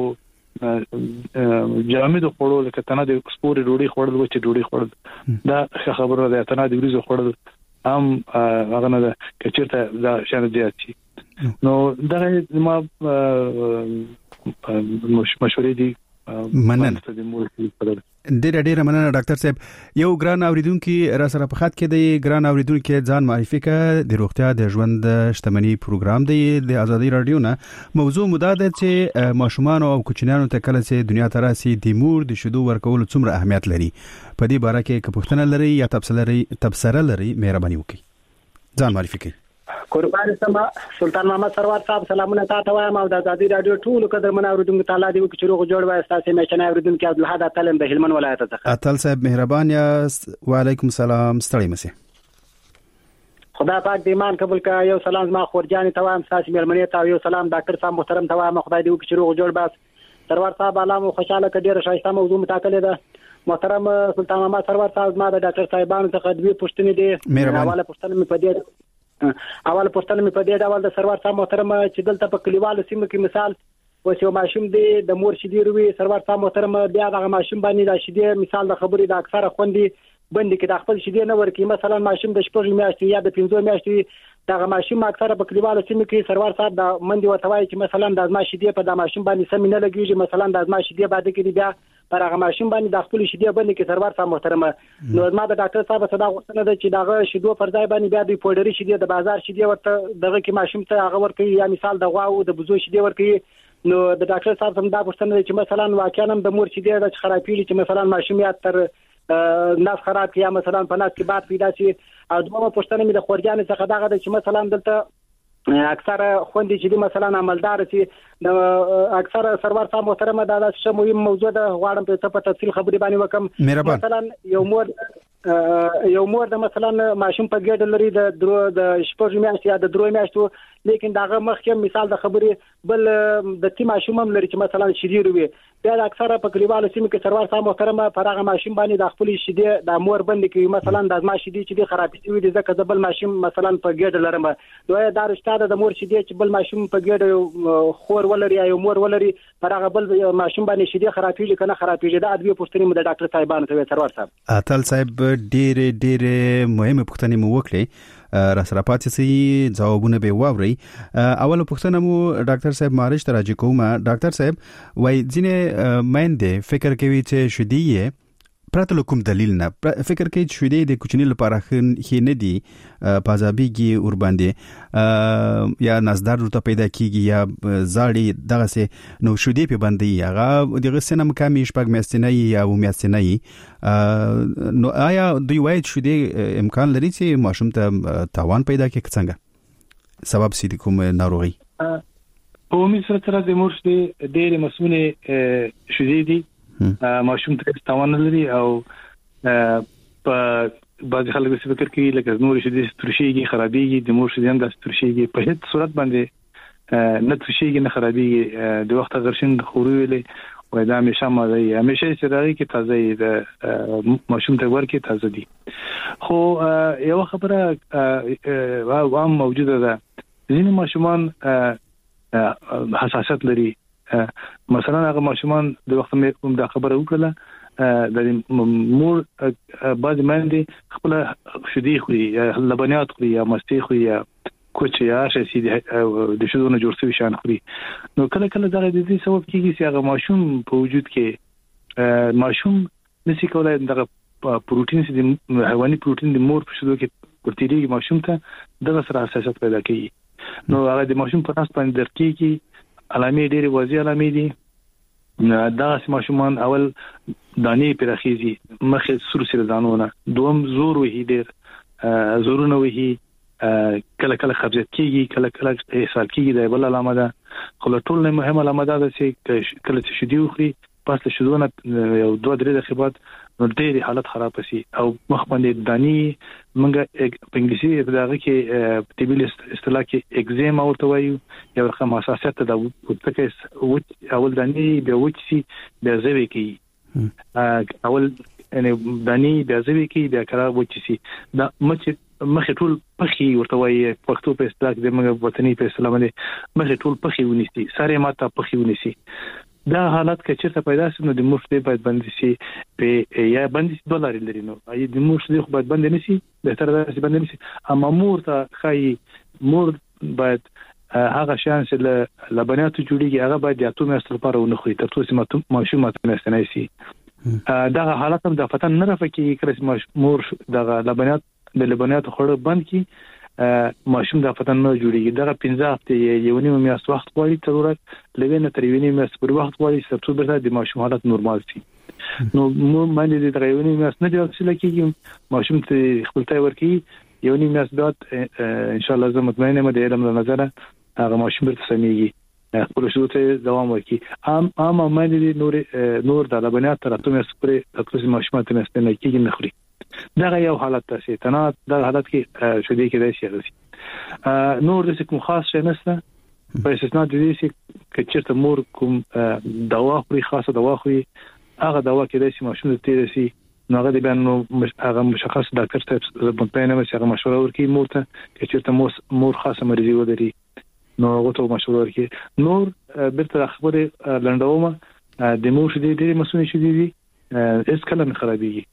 جامد خوړو لکه تنه د سپوري ډوډۍ خوړل و چې ډوډۍ خوړل دا خبره ده تنه د وریځو خوړل هم هغه نه ده کچرته دا شان زیات شي. نو دا ما مشورې دي مننه ډېر مننه ډاکټر صاحب. یو ګران اوریدونکو را سره په خط کې دی. ګران اوریدونکو ځان معرفي کړه. د روغتیا د ژوند شتمنۍ پروګرام دی د آزادۍ رادیو نه. موضوع مدار ده چې ماشومان او کوچنیانو ته کله چې دنیا ته راسي د مور د شیدو ورکول څومره اهمیت لري. په دې باره کې کپښتنه لري یا تبصره لري مهرباني وکړئ. ځان معرفي کړئ. قربان سما سلطان محمد سرور صاحب سلامونه تاسو ته وایم او د آزادۍ رادیو ټول قدرمن اوریدونکو تعالی دې وکړي چې روغ جوړ وای. تاسو مې چنه اوریدونکو عبدالحد اتلم د هلمند ولایت څخه. اتل صاحب مهربان یاست. وعلیکم السلام. ستړي مشه. خدا پاک دې ایمان قبول کړه. یو سلام زما خورجان ته وایم. تاسو مېلمنې ته یو سلام ډاکټر صاحب محترم ته وایم. خدای دې وکړي چې روغ جوړ بس. سرور صاحب علامه خوشاله کډیر شایسته موضوع متاکله ده. محترم سلطان محمد سرور صاحب ما د ډاکټر صاحبانو څخه دوی پوښتنې دي. حواله پوښتنه مې پدې اول پوښتنه مې په دې ډول د سرور صاحب محترم چې دلته په کلیوالو سیمو کې مثال وسیو ماشوم دی د مور شیدې روي. سرور صاحب محترم بیا د ماشوم باندې د شیدې مثال د خبرې د اکثره خوندې باندې کې د خپل شیدې نه ورکی. مثلا ماشوم د 4 میاشتې یا د 5 میاشتې د ماشوم اکثره په کلیوالو سیمو کې سرور صاحب د منډي وتوای چې مثلا د ازما شیدې په د ماشوم باندې سم نه لګیږي. مثلا د ازما شیدې باندې کې بیا پر هغه ماشوم باندې د خپل شیدې باندې کې سرور صاحب محترم نو ما د ډاکټر صاحب صدا غوښتنه ده چې دغه شیدو پر ځای باندې بیا د پوډري شیدې د بازار شیدې ورته دغه کې ماشوم ته هغه ورکوي یا مثال د غوا او د بزو شیدې ورکوي. نو د ډاکټر صاحب هم دا غوښتنه ده چې مثلا واقعا د مور شیدې د خرابېږي چې مثلا ماشوم یا تر ناس خراب کیا مثلا په ناس کې باد پیدا شي. او دومره پوښتنه مې د خورجان څخه دغه ده چې مثلا دلته اکثر خوندې چې مثلا عملدار سي د اکثر سرور صاحب محترمه دا څه مهم موضوع ده. غواړم په تفصیل خبرې باندې وکم. مثلا یو مور د مثلا ماشوم په ګډ لري د شپږ میاشتې یا د 3 میاشتو لیکن داغه مخکې مثال د خبرې بل د تی ماشوم هم لري چې مثلا شیدې روي. بیا د اکثره په کلیوالو سیمو کې سرور صاحب محترمه پر هغه ماشوم باندې د خپل شیدې د مور باندې کې مثلا د ما شیدې چې خراب شي وي ځکه د بل ماشوم مثلا په ګډ لرم. دوی دا رښتیا د مور شیدې چې بل ماشوم په ګډ خور ولري یا مور ولري پر هغه بل ماشوم باندې شیدې خرابېږي کنه خرابېږي. دا ادویه پوښتنې مو د ډاکټر صاحبانو ته سرور صاحب. اتل صاحب ډېر مهمه پوښتنې مو وکړې. را سره پاتې سي ځوابونه به واوري. اول پوښتنه مو ډاکټر صاحب مارش ته راځي کومه. ډاکټر صاحب وای ځینې مېنده فکر کوي چې شیدې پرته کوم دلیل نه فکر کوي چې شیدې د کوچنی لپاره خې نه دي پازابيږي ور باندې یا نزدار ورته پیدا کیږي یا زاړي دغه سه نو شیدې په باندې هغه دغه سنم کمی شپږ میاشتې یا و میاشتې نه. نو آیا دوی وایي چې شیدې امکان لري چې ماشوم ته تاوان پیدا کړي څنګه سبب سي کوم ناروغي؟ په عمومي سره د مور شیدې ډېر مسمونه شیدې دي ماشوم ته تاوان لري او په بعض خلک فکر کوي لکه نور شیدې ترشيږي خرابېږي د مور شیدې هم د ترشيږي په هیڅ صورت باندې نه ترشيږي نه خرابېږي. د وخت غرشن خوري وای دا همیشه مازه همیشه چې راځي کې تازه د ماشوم ته ورکه تازه دي. خو یو خبره عام موجوده ده. ځینې ماشومان حساسیت لري. مثلا هغه ماشومان د وخت مې د خبره وکړه د مور بعد باندې خپل شیدې خوري یا لبنیات خوري یا مستي خوري یا کوچ یا شي د شیدو نه جوړ شوی شان خوري. نو کله کله دا د دې سبب کیږي چې هغه ماشوم په وجود کې ماشوم نشي کولای دغه پروتین چې د حیواني پروتین د مور په شیدو کې ورتيږي ماشوم ته دغه سره حساسیت پیدا کوي. نو هغه د ماشوم په تاسو باندې درکېږي علامې ډېرې واضح علامې دي. دا ماشومان اول دانی پرخیزي مخه سور سره دانونه دوم زور وهي ډېر زورونه وهي کله کله خبرت کیږي کله کله احساس کیږي د بل علامه ده. خو ټول نه مهمه علامه ده چې کله چې شیدې خوري پس له شیدونه یو 2-3 دقیقې بعد نو ډېر حالت خراب شي او مخ باندې دانی منګه په انګلیسي په دغه کې طبي اصطلاح کې اگزیم او توایو یو رقم حساسیت ده وڅ اول دانی بیا وڅ بیا زوي کې اول یعنی دانی بیا زوي کې بیا کرا وڅ سي دا مخ ټول پخي ورته وایي پښتو په اصطلاح د موږ وطني په اصطلاح باندې مخ ټول پخي ونیسي ساره ماته پخي ونیسي. دا حالت کې چې څه پیدا شي نو د مور شیدې باید بند شي په یا بند شي $1 لري. نو د مور شیدې خو باید بند نه شي به تر دا شي بند نه شي. اما مور ته خای مور باید هغه شان چې لبنیاتو جوړیږي هغه باید د 8 میاشتو لپاره ونه خوري تر څو چې ماشوم متناسب شي. دا حالت هم د فتن نه رافکې کړي مور د لبنیاتو خوړل بند کی ماشوم د فتن نه جوړیږي. دا 15 هفته یو نیم میاشت وخت غواړي ضرورت لوینه تر یو نیم میاشت پر وخت غواړي چې تر څو د ماشوم حالت نورمال شي. نو باندې د یو نیم میاشت نه دی چې کېږي ماشوم ته خپل ځای ورکړي یو نیم میاشت بعد ان شاء الله زه مطمئن یم د علم له نظر هغه ماشوم به سمېږي خپل شروع ته دوام وکړي. عام باندې نور د لبنیات تر 8 میاشت پورې تاسو ماشوم ته نه کېږي نه خوري. دا یو حالت تاسو تنات دا حالت کې شدي کې دی شي نور د کوم خاص شي نشته په استثناء د دې چې چیرته مور کوم دوا خوري خاصه دوا خوري هغه دوا کې د ماشوم ته تیر شي نو هغه د بیان هغه مشخص ډاکټر ته په پاینه مې هغه مشوره ورکړي مور ته چې چیرته مور خاصه مرزي ولري نو هغه ته مشوره ورکړي. نور بیرته خبره لنډومه د مور شدي ډېری مسؤلیت شدي اس کله نه خرابيږي.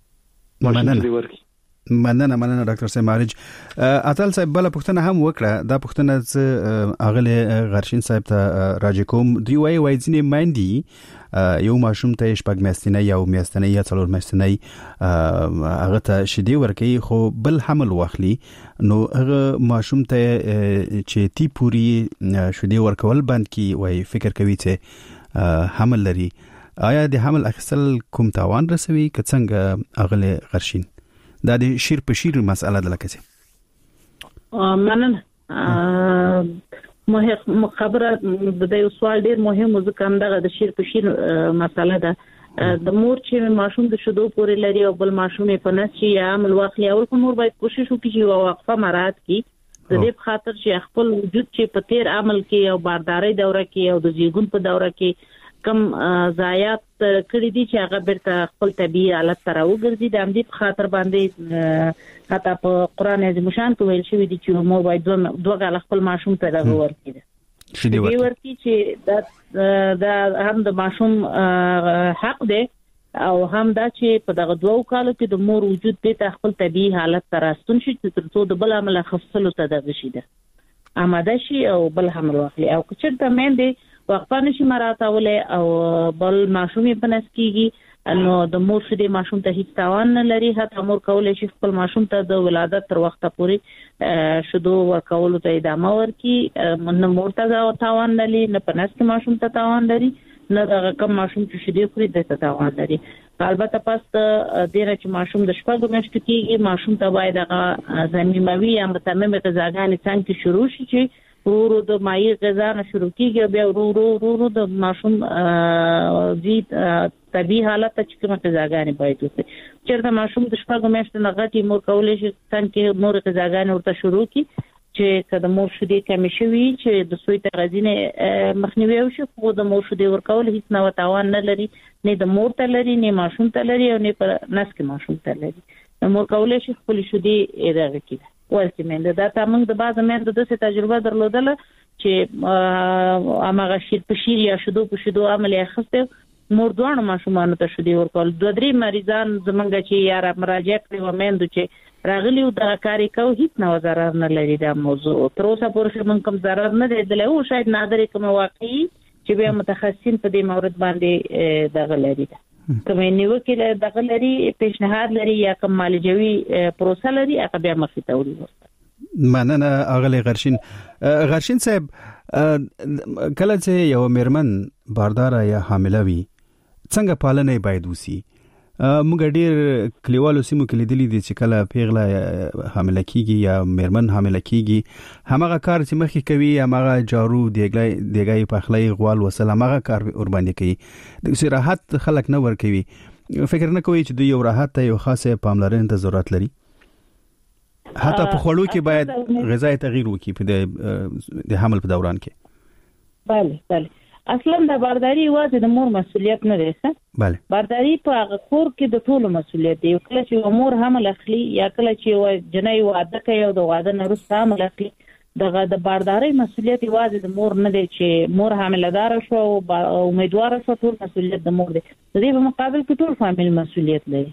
مننه ډاکټر صاحب مارج. اتل صاحب بل پښتنه هم وکړه دا پښتنه اغله غرشین صاحب ته راځي کوم دی وای ځنی ماندي یو ماشوم ته شپږ میاشتنه یو میاشتنه یا څلور میاشتنه هغه ته شدي ورکی خو بل حمل واخلي نو هغه ماشوم ته چې تی پوری شدي ورکول بند کی وای فکر کوي چې حمل لري آیا د حمل اخیستل کوم تاوان رسوي که څنګه اغله غرشین دا د شیر په شیر مسأله ده لکه څه مننه خبره د یو سوال ډیر مهم ځکه هم دغه د شیر په شیر مسأله ده د مور چې ماشوم د شیدو پورې لري او بل ماشوم په نس چې یا عمل واخلي او مور باید کوشش وکړي چې وقفه مراعات کړي د دې خاطر چې خپل وجود چې په تیر عمل کې او بارداري دوره کې او د زیږون په دوره کې کم ضایعات کړی دي چې هغه برته خپل طبيعي حالت ته راوګرځي د همدې په خاطر باندې حتی په قران عظیم شان کې ویل شوی دي چې مور باید دوه غل خپل ماشوم ته دغه ورکړي شي ورکړي چې دا هم د ماشوم حق دی او هم دا چې په دغه دوه کالو کې د مور وجود ته خپل طبيعي حالت ته راستون شي تر څو د بل عمل خفصلو ته دغه شي ده آماده شي او بل حمل واخلي او کچته مېندې وقفه نشي مراتولې او بل ماشوم په نس کېږي نو د مور شدي ماشوم ته هیڅ تاوان نه لري حتی مور کولای شي خپل ماشوم ته د ولادت تر وخته پورې شدو ورکول ته ادامه ورکړي نه مور ته تاوان نه لري نه په نس کې ماشوم ته تاوان لري نه د کم ماشوم چې شدي خوري د تاوان لري. البته پس د دې چې ماشوم د شپږ میاشتو کېږي ماشوم ته باید هغه ضمیموي یا متممه غذاګانې څنګه شروع شي چې ورو د مایع غذا نه شروع کیږي بیا ورو د ماشوم زید طبيعي حالت ته چې کومه غذاګانې باید وي چیرته ماشوم د شپږ میاشتو نه غټي مور کولای شي څنګه مور غذاګانې ورته شروع کی چې کله مور شدي کم شي چې د سوی تغذیه مخنیوي وشي خو د مور شدي ورکول هیڅ نه تاوان نه لري نه د مور ته لري نه ماشوم ته لري او نه پر نس کې ماشوم ته لري مور کولای شي خپل شدي اداره کړي ورته مې دا تاسو د باز مې د څه تجربه درلودله چې امغه شیر په شیر یا شدو په شدو عملیه خسته مور دوه ماشومان ته شدي ورکول دوه درې مریضان زمونږ چې یار مراجعه کړي و مېندو چې راغلی او د کاری کو هیڅ نه ضرر نه لري دا موضوع تر اوسه پورې موږ کوم ضرر نه دی او شاید نادر کوم واقعي چې به متخصصین په دې مورد باندې دغه لري کوم نیوکه دغه لري پیشنهاد لري یا کوم مالجوي پروسه لري هغه بیا مخې ته وړي. مننه اغلی غرشین صاحب کله چې یو میرمن باردار یا حامله وي څنګه پالنه باید وسی موږ ډیر کلیوالو سیمو کې لیدلې دي چې کله پیغله حامله کیږي یا میرمن حامله کیږي همغه کار چې مخکې کوي همغه جارو دیګای پخلی غوال وسله همغه کار ور باندې کوي د استراحت خلک نه ور کوي فکر نه کوي چې د یو راحت ته یو خاصه پاملرنه ته ضرورت لري حتی په خوړو کې باید غذای تغییر وکړي د حمل په دوران کې. بله اصلا د بارداری واځي د مور مسؤلیت نه دی څه بله بارداری په هغه کور کې د ټولو مسؤلیت دی کله چې مور حمل اخلي یا کله چې جنۍ واده کوي او د واده نه وروسته حمل اخلي دغه د بارداری مسؤلیت واځي د مور نه دی چې مور حاملدار شو او امیدوار شو ټول مسؤلیت د مور دی د دې په مقابل کې ټول فامیل مسؤلیت لري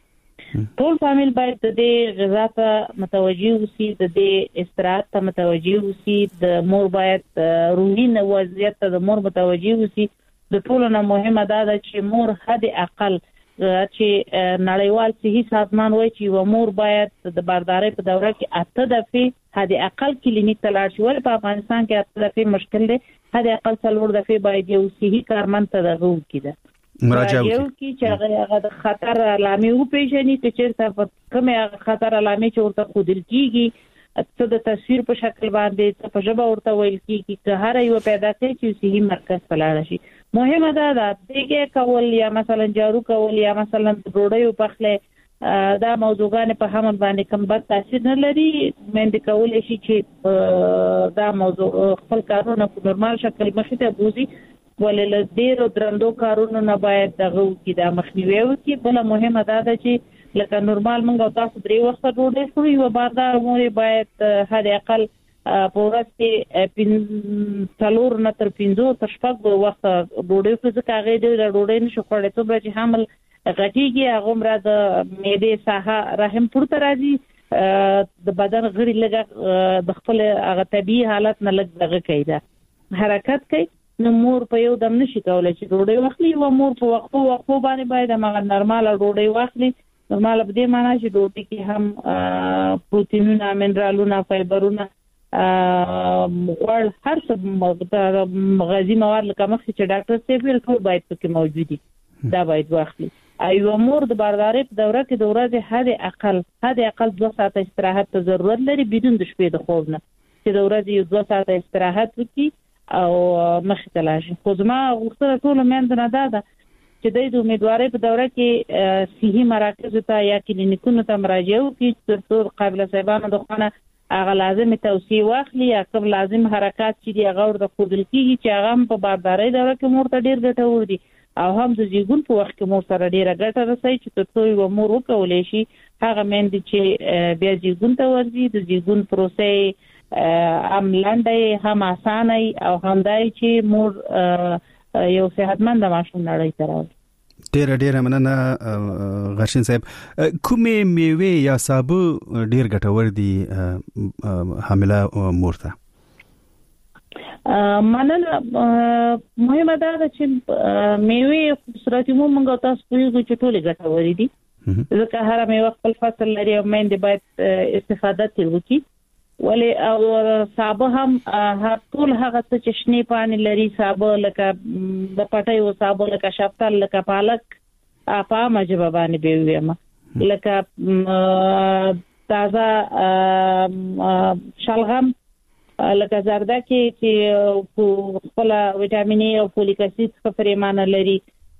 ټول فامیل باید د غذا ته متوجي وي، د دې استراحت ته متوجي وي، د مور باید روحي وضعیت ته د مور متوجي وي. د ټولو نه مهمه ده چې مور حد اقل چې نړیوال صحي سازمان وایي چې مور باید د باردارۍ په دوره کې 8 دفعې حد اقل کلینیک ته لاړ شي. ولې په افغانستان کې 8 دفعې مشکل دی؟ حد اقل 4 دفعې باید یو صحي کارمند ته دغه وکړي مراجعه وکړي چې هغه د خطر علامې وپېژني، چې چیرته کومه خطر علامې چې ورته خودل کیږي څه د تصویر په شکل باندې په ژبه ورته ویل کیږي، چې هر یو پیدا کوي چې صحي مرکز پلاړ شي. مهمه ده د دغه کول یا مثلا جارو کول یا مثلا ډوډۍ پخله دا موضوعګان په حمل باندې کوم بد تاثیر نه لري. مند کول شي چې دا موضوع خپل کارونه په نورمال شکل مخې ته بوزي، ولې له ډیرو درندو کارونو نه باید دغه کې د مخنیوي وکړي. بل مهمه ده چې لکه نورمال موږ تاسو 3 وخت ډوډۍ خوري، یو باردار مور باید حد اقل په ورځ کې 4 نه تر 5 تر 6 وخت ډوډۍ خوري، ځکه هغه د ډوډۍ نشو خوړلای څومره چې حمل غټیږي هغه مراد معده ساحه رحم پورته راځي، د بدن غړي لږه د خپل هغه طبيعي حالت نه لږ دغه کوي حرکت کوي. نو مور په یو دم نشي کولای چې ډوډۍ واخلي، او مور په وقفو باندې باید هغه نورمال ډوډۍ واخلي. نورمال په دې معنی چې ډوډۍ کې هم پروتینونه، منرالونه، فایبرونه، ور هر څه غذایی مواد لکه مخکې چې ډاکټر صاحب ویل ټول باید پکې موجود دي، دا باید واخلي. ایو مور د باردارۍ په دوره کې د ورځې حد اقل 2 ساعته استراحت ته ضرورت لري بدون د شپې د خوب نه، چې د ورځې 2 ساعته استراحت وکړي او مخې ته لاړ شي. خو زما غوښتنه ټولو میندو نه ده چې د امیدوارۍ په دوره کې صحي مراکزو ته یا کلینیکونو ته مراجعه وکړي، ترڅو قابل صاحبانو د خونه هغه لازم توصیه واخلي یا کوم لازم حرکات چې دی هغه ورته خودل کیږي چې هغه په باردارۍ دوره کې مور ته ډیر ګټور دي، او هم د زیږون په وخت کې مور سره ډیره ګټه رسوي، چې ترڅو یو مور وکولای شي هغه مند چې بیا زیږون ته ورځي د زیږون پروسې هم لنډه هم اسانه او هم دای چې مور یو صحتمند ماشوم نړۍ ته راوړي. ډیره مننه غرشین صاحب. کومې میوه یا سابه ډیر ګټور دي حامله مور ته؟ مننه. مهمه ده چې میوه صورت عموم موږ تاسو په چې ټول ګټور دي، ځکه هر میوه خپل فصل لري او مند باید استفاده ترې وکړي. ولی او سابه هم هر ټول هغه څه چې شنه پانی لري، سابه لکه د پټیو سابه لکه شفتل لکه پالک په مجبه باندې به ویم، لکه تازه شلغم لکه زردکي چې خپل وټامین ای او فولیک اسید څخه پریمانه لري،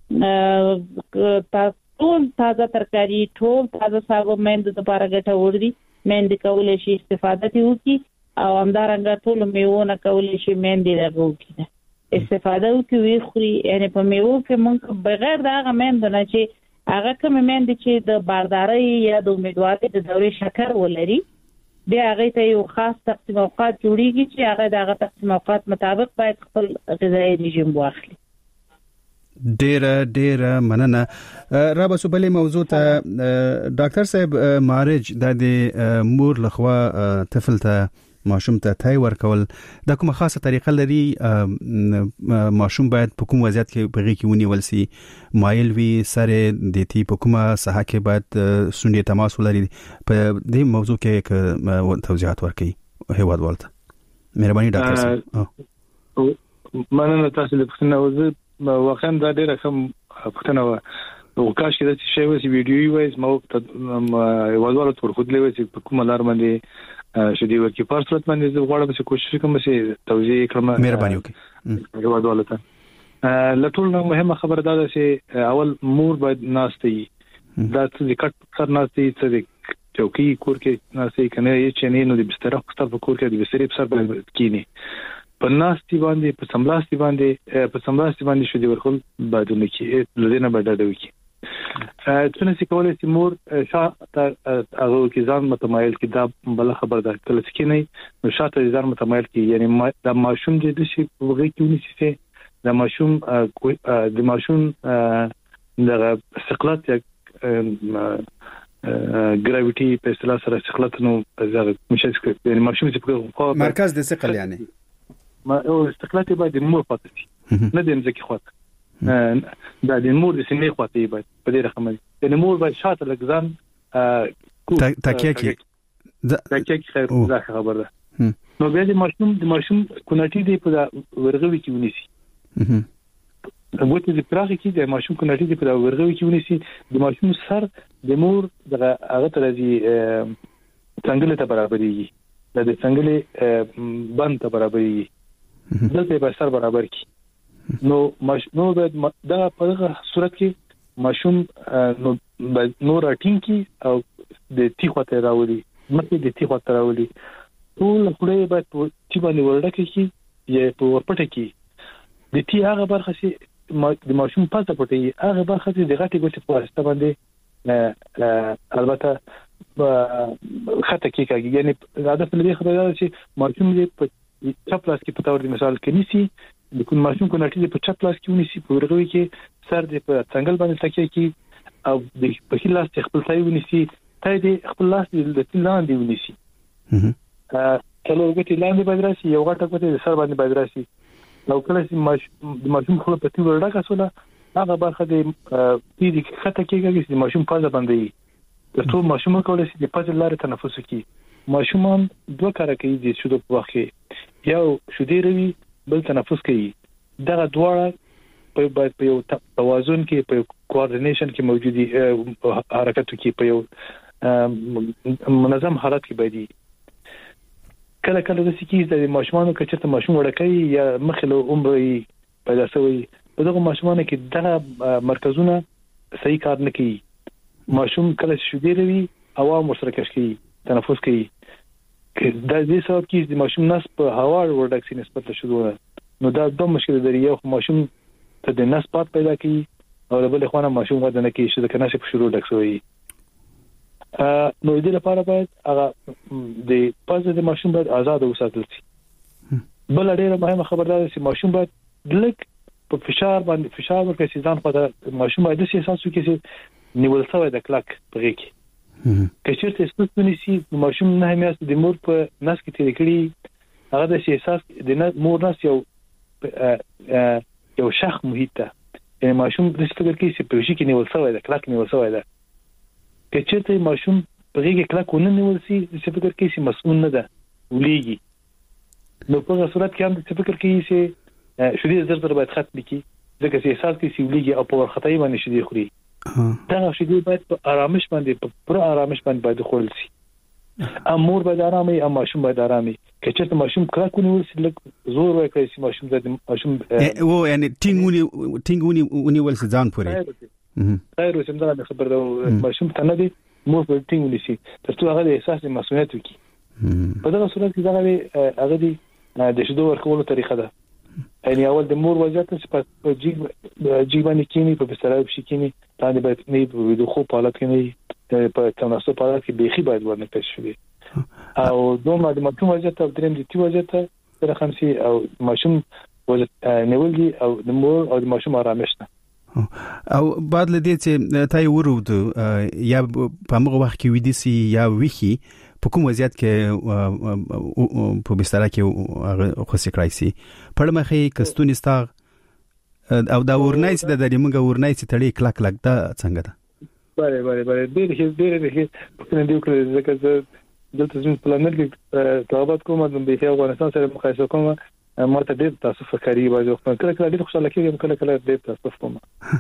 ټول تازه ترکاری ټول تازه سابه مند د لپاره ګټور دي. مند کولای شي استفاده وکړي او همدارنګه ټول میوونه کولای شي مند دغه وکړي استفاده وکړي خوري. یعنی په میوه کې موږ بغیر د هغه مند نه چې هغه کوم مند چې د باردارۍ یا د امیدوارۍ د دورې شکر ولري، بیا هغه ته یو خاص تقسیم اوقات جوړیږي چې هغه دغه تقسیم اوقات مطابق باید خپل غذایی رژیم واخلي. ډیره مننه. را به سوبلې موضوع ته ډاکټر صاحب، مارج د مور لخوا طفل ته ماشوم ته تای ورکول د کومه خاصه طریقه لري؟ ماشوم باید په کوم وضعیت کې بغي کې ونیول سي؟ مایل وی سره د تی په کومه ساحه کې باید سونډي تماس ولري؟ په دې موضوع کې توضیحات ورکړئ هیواد والته. مهرباني ډاکټر صاحب. مننه تاسو له پښتنه واقعا دا ډیره کوم پښتنه او کاش کې د شی وسی ویډیو وایز مو وادواله تور خودلې وسی په کومه لار باندې شدي ورکی په صورت باندې زه غواړم چې کوشش کوم چې توضیح کړم. مهرباني وکړئ. وادواله ته لټول مهمه خبره ده چې اول مور باید ناشتي دا چې کټ سر ناشتي چې چوکي کور کې ناشتي کنه یې چې نه د بستر خپل په کور کې د بستر په سر باندې کینی په ناشتي باندې په سملاستی باندې شو دی ورکول بعدونه کې لدینه بداده وکي. څنګه چې کولای شي مور شاته هغه کې ځان متمایل کې دا بل خبر ده کله چې نه شاته ځان متمایل کې یعنی دا ماشوم دې د شي وګړي کې ونیسي د ماشوم د استقلال ګراویټي په اصطلاح سره ثقلت نو زغ مشکل یعنی ماشوم چې په مرکز د ثقل یعنی ما او استقلال باید د مور پاتې نه د مځکه خواته دا د مور د سینې خواته باید په دې رقم د مور باید شاته لګزان تکیه کی خیر دا خبر ده نو بیا د ماشوم کوناټي دی په ورغوي کې ونیسي وګورئ د پراخه کې د ماشوم کوناټي دی په ورغوي کې ونیسي د ماشوم سر د مور دغه هغه تر دي څنګه ته برابرېږي د څنګه بند ته برابرېږي دلته به سر برابر کی نو دا په دغه صورت کې ماشوم نو راټینګ کی او د تیخوته راولي مکه د تیخوته راولي ټول خلای باید په تی باندې ورډکه کی یا په ورپټه کی د تی هغه برخه چې د ماشوم پاتې پټي هغه برخه چې د غټي ګوتې په واسطه باندې البته خطه کې کوي یعنی دا په دې خبره ده چې ماشوم دې په چپ لاس کې په تور دی مثال کې نيسي د کوم ماشوم کو نټي په چپ لاس کې ونيسي په ورغوي کې سر دې په څنګل باندې تکیه کې او د په خپل لاس خپل ځای ونيسي ته دې خپل لاس دې لاندې ونيسي کله وګورئ لاندې باندې راشي یو غټه کوته د سر باندې باندې راشي نو کله چې ماشوم خپل په تور ورډکه سوله هغه برخه دې دې خطه کې چې ماشوم پازه باندې د ټول ماشوم کولای شي د پازه لارې تنفس وکړي ماشومان دوه کار کوي د شودو په وخت کې یو شودې روي بل تنفس کوي دا دواړه په یو توازن کې په کوارډینیشن کې موجودي حرکت کې په یو منظم حالت کې باندې کله کله د سکیز د ماشومان کچته ماشوم وړکې یا مخله عمر پیدا شوی په دغه ماشومان کې دغه مرکزونه صحیح کار نه کوي ماشوم کله شودې روي هوا مشترکش کوي تنفس کوي دا دې سبب کې د ماشوم نس په هوا ورډکسي نسبت له شودو نو دا دوه مشکل لري یو ماشوم ته د نس پات پیدا کوي او بل خوانه ماشوم غوډه نه کوي چې د کناشه په شروع ډکسوي نو دې لپاره باید هغه د پازه د ماشوم باید آزاد وساتل شي بل ډیره مهمه خبردار چې ماشوم باید لک په فشار ورکړي ځان خو دا ماشوم باید د احساس وکړي چې نیول شوی د کلک پرې کې کچېرته سپورتونی سي ماشوم نه همیاست د مور په نس کې تیر کړی هغه د احساس د مور نس یو شخ محیط ته یعنی ماشوم د فکر کې چې په شي کې نیول شوی د کلک نیول شوی ده کچېرته ماشوم په کې کلک ونه نیول سي د فکر کې چې مسؤل نه ده ولېږي نو په صورت کې هم د فکر کې چې شودې زر باید ختم کړي ځکه چې احساس کې چې ولېږي او په ورختای باندې شودې خوري دا شودې باید په آرامش باندې په پر آرامش باندې خورل شي امور باید آرامي او ماشوم باید آرامي کچېرته ماشوم کراکونه ورسې زور ورکړي چې ماشوم او یعنی ټینګونی ول ځان پورې خیر اوسم دا خبر ده ماشوم ته نه دي مور په ټینګونی شي ترڅو هغه احساس مسؤلیت وکړي په دغه صورت کې هغه دي د شودو ورکولو طریقه ده یعنی اول د مور وضعیت چې په جیبانی کینی په بستر کې کینی باندې باید نه د خو په حالت کې نه په تناسب په حالت کې بيخي باید ورنه پېښ شي او دوه د ماشوم وضعیت او دریم د تی وضعیت سره خمسي او ماشوم وضعیت نیول دي او د مور او د ماشوم آرامش نه او بعد لدې چې تای ورود یا په موږ وخت کې ودی سي یا ویخي په کوم وضعیت کې په بستر کې خوسي کرایسي پړمخې کستونی ستا او دا ورنایس د موږ ورنایس تړي کلک دا څنګه ده بله ډېر په دې کې ځکه دلته زموږ پلانر کې توابت کوم د افغانستان سره مقایسه کوم ما ته ډېر تاسو فکرې وایي خو کله ډېر خوشاله کېږم کله ډېر تاسو کوم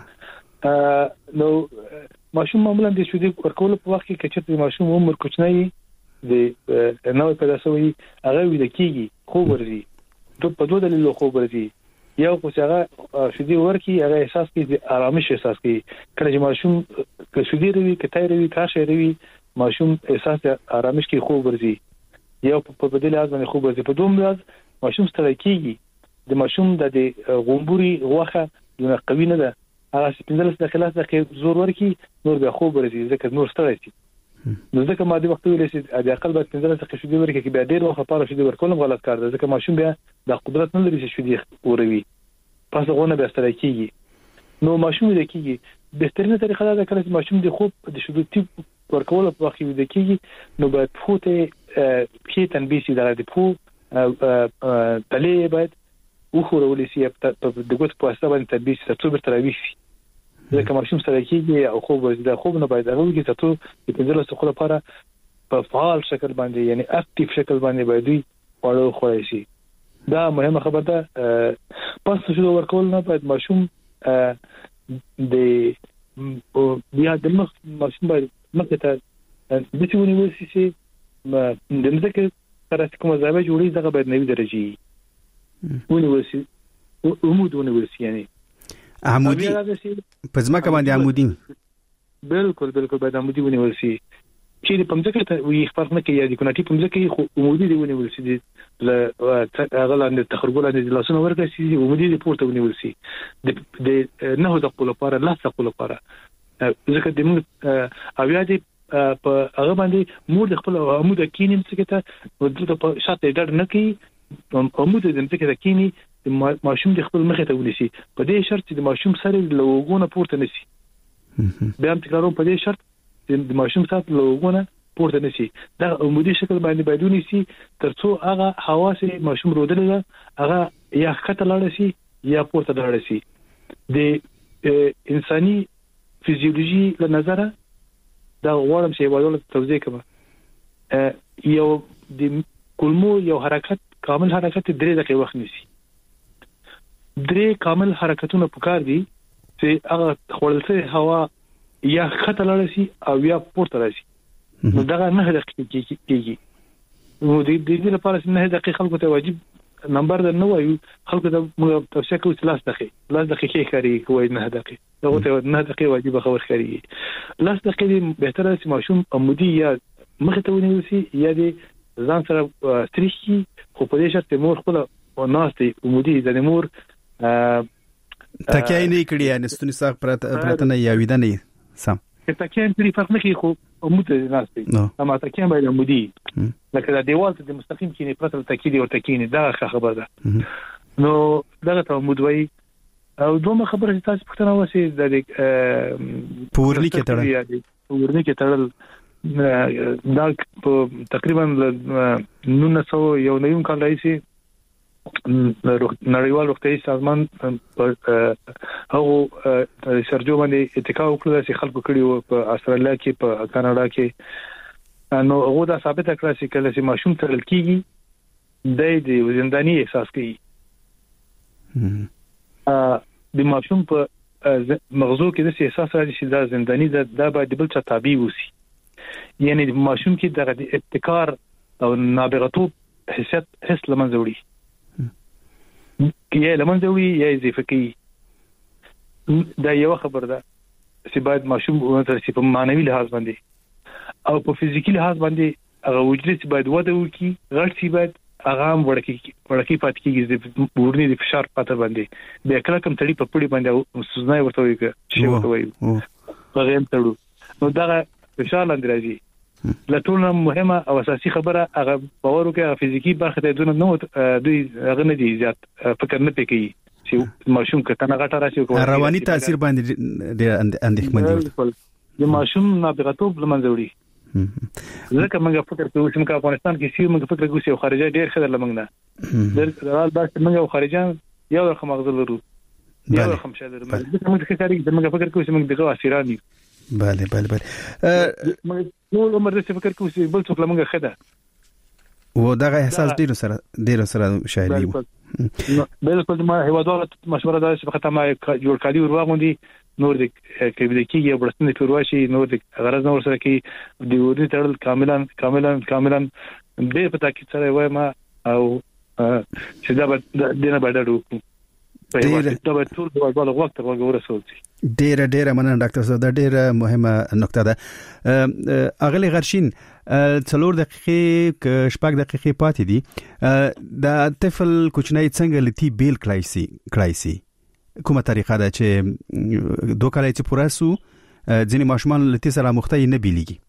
نو ماشوم معمولا د شودې ورکول په وخت کې چې ماشوم عمر کوچنی د نوې پیدا شوی هغه ویل کېږي خو ورزي په دوه دلیلو خو ورزي یو خو هغه شودې ورکی هغه احساس کوي آرامش احساس کوي کله چې ماشوم شودې روي کتای روي کاشه روي ماشوم احساس آرامش کوي خو ورزي یو په بدل ازمنه خو ورزي په دوم لاز ماشوم ستړی کېږي د ماشوم د غومبوري غوخه د قوی نه ده هغه 15 دقیقې زور ورکی نور به خو ورزي ځکه نور ستړی شي نو ځکه ما دې وخت ویل چې د اقل بعد 15 دقیقې شودې ورکې کې بیا ډېر وخت لپاره شودې ورکول غلط کار ده ځکه ماشوم بیا د قدرت نه لري چې شودې وروي پس غونه به ستړی کېږي نو ماشوم دې کېږي بهترینه طریقه دا کله چې ماشوم د خوب د شیدو ټیپ ورکول په وخت کې کېږي نو باید فوته کې تنبیه شي د پو تلې باید وخورول شي په د ګوت په اساس باندې تنبیه شي تر څو تراویح شي ځکه ماشوم سره کېږي او خوب د خوب نه باید هغه کې تاسو د پنځله څخه لپاره په فعال شکل باندې یعنی اکټیو شکل باندې باید دوی وړو خوړی شي. دا مهمه خبره ده. پس شروع ورکول نه باید ماشوم د بیا د ماشوم باید مخه ته د څه ونیول شي د مزکه سره کومه ځای جوړي دغه باید نوي درجه ونیول شي عمود ونیول شي یعنی عمودي په ځمکه باندې عمودي بالکل باید عمودي ونیول شي چې په ځمکه ته وي فرق نه کوي یا د کوناټي په ځمکه خو عمودي ونیول شي د غلان د تخرګول د لاسونو ورګه شي عمودي د پورته ونیول شي د نه د خپل لپاره لا خپل لپاره ځکه د موږ اویا دي په هغه باندې مور د خپل عمود کینې څخه ته د شاته ډډ نه کوي عمود د ځمکه ته کینې ماشوم د خپل مخه ته ونیسي په دې شرط چې د ماشوم سره لوګونه پورته نشي بیا هم تکرارو په دې شرط چې د ماشوم سره لوګونه پورته نشي دا عمودي شکل باندې باید ونیسي ترڅو هغه حواس ماشوم رودل هغه یا خطر لاړ شي یا پورته لاړ شي. د انساني فزیولوژي له نظره دا غواړم چې یو توضیح کوم یو د کولمو یو حرکت کامل حرکت 3 دقیقې وخت نیسي. 3 کامل حرکتونه پکار دي چې هغه خپلته هوا یا خطر لاړ شي او یا پورته راشي. نو دا نه دقیقې کېږي. نو د دې لپاره چې 9 دقیقې خلکو ته واجب نمبر نه وایو خلکو ته موږ توصیه کوو چې 10 دقیقې کاری کوي 9 دقیقې دغه ته 9 دقیقې واجب خبر کاری 10 دقیقې بهتره چې ماشوم عمودي یا مخ ته ونیول شي یا د ځان سره تریخي خو په دې شرط مور خپل وناستي عمودي د مور تکای نه کړی یا نستونی ساق پرته نه یا ویدنه سم تکای نه فرق نه کوي خو عمود ناستي اما تکای باید عمودي لکه د دیوال ته د مستقیم کې پرته تکای دی او تکای نه دا خبره ده. نو دغه ته عمود وای او دومره خبره چې تاسو پښتنه وسی د پورنی کې تړل دا تقریبا 1990 کال راځي نړیوال روغتیايي سازمان هغه سرجو باندې اتکا وکړه چې خلکو کړي په استرالیا کې په کاناډا کې نو هغه دا ثابت کړه چې کله چې ماشوم تړل کیږي د زنداني احساس کوي. د ماشوم په مغزو کې د احساس راځي چې دا زنداني دا باید بل څه تابع وسی یعنی د ماشوم کې د ابتکار او نابغتوب حس لمنځه وړي یا لمنځه وړي یا اضافه کوي. دا یو خبر ده چې باید ماشوم ورته په معنوي لحاظ باندې او په فزیکی لحاظ باندې هغه وجود چې باید وده وکړي غړ چې باید هغه وړکی پات کیږي د ورني د فشار پاتې باندې د کله کم تړي په پړي باندې سوزنای ورته وي چې ورته وي په غیم تړو نو دا فشار لاندې راځي. لټونه مهمه او اساسي خبره هغه باور وکړي فزیکی برخه ته دونه نو دوی هغه نه دي زیات فکر نه پکې چې ماشوم کته غټه راشي رواني تاثیر باندې د اندېښمن دي د ماشوم نابغتوب لمنځه وړي ځکه موږ فکر کوو چې موږ افغانستان کې سیو موږ فکر کوو چې خارجه ډېر خدای لمنګ نه درال بس موږ خارجان یو رقم مغزل ورو یو رقم شاله موږ فکر کوو چې موږ دغه اسیرانی بله موږ ټول عمر د فکر کوو چې بل څوک لمنګ خدای و دغه احساس ډیر سره شاید دی بالکل ما هوادار مشوره ده چې خطر ما جوړ کړی ورواغوندي نور د کېږي برسنه پیرواشي نور د غرض نور سره کې دی ورته تړل کاملا به پتا کې سره وای ما او چې دا دینه باندې وکړو ډیره مننه ډاکټر صاحب دا ډیره مهمه نقطه ده. اغلی غرشین 4 دقیقې شپږ دقیقې پاتې دي د طفل کوچنی څنګه لتی بیل کلایسي کومه طریقه ده چې 2 کال چې پوره سو ځینې ماشومان لتی سره مختې نه بیلېږي.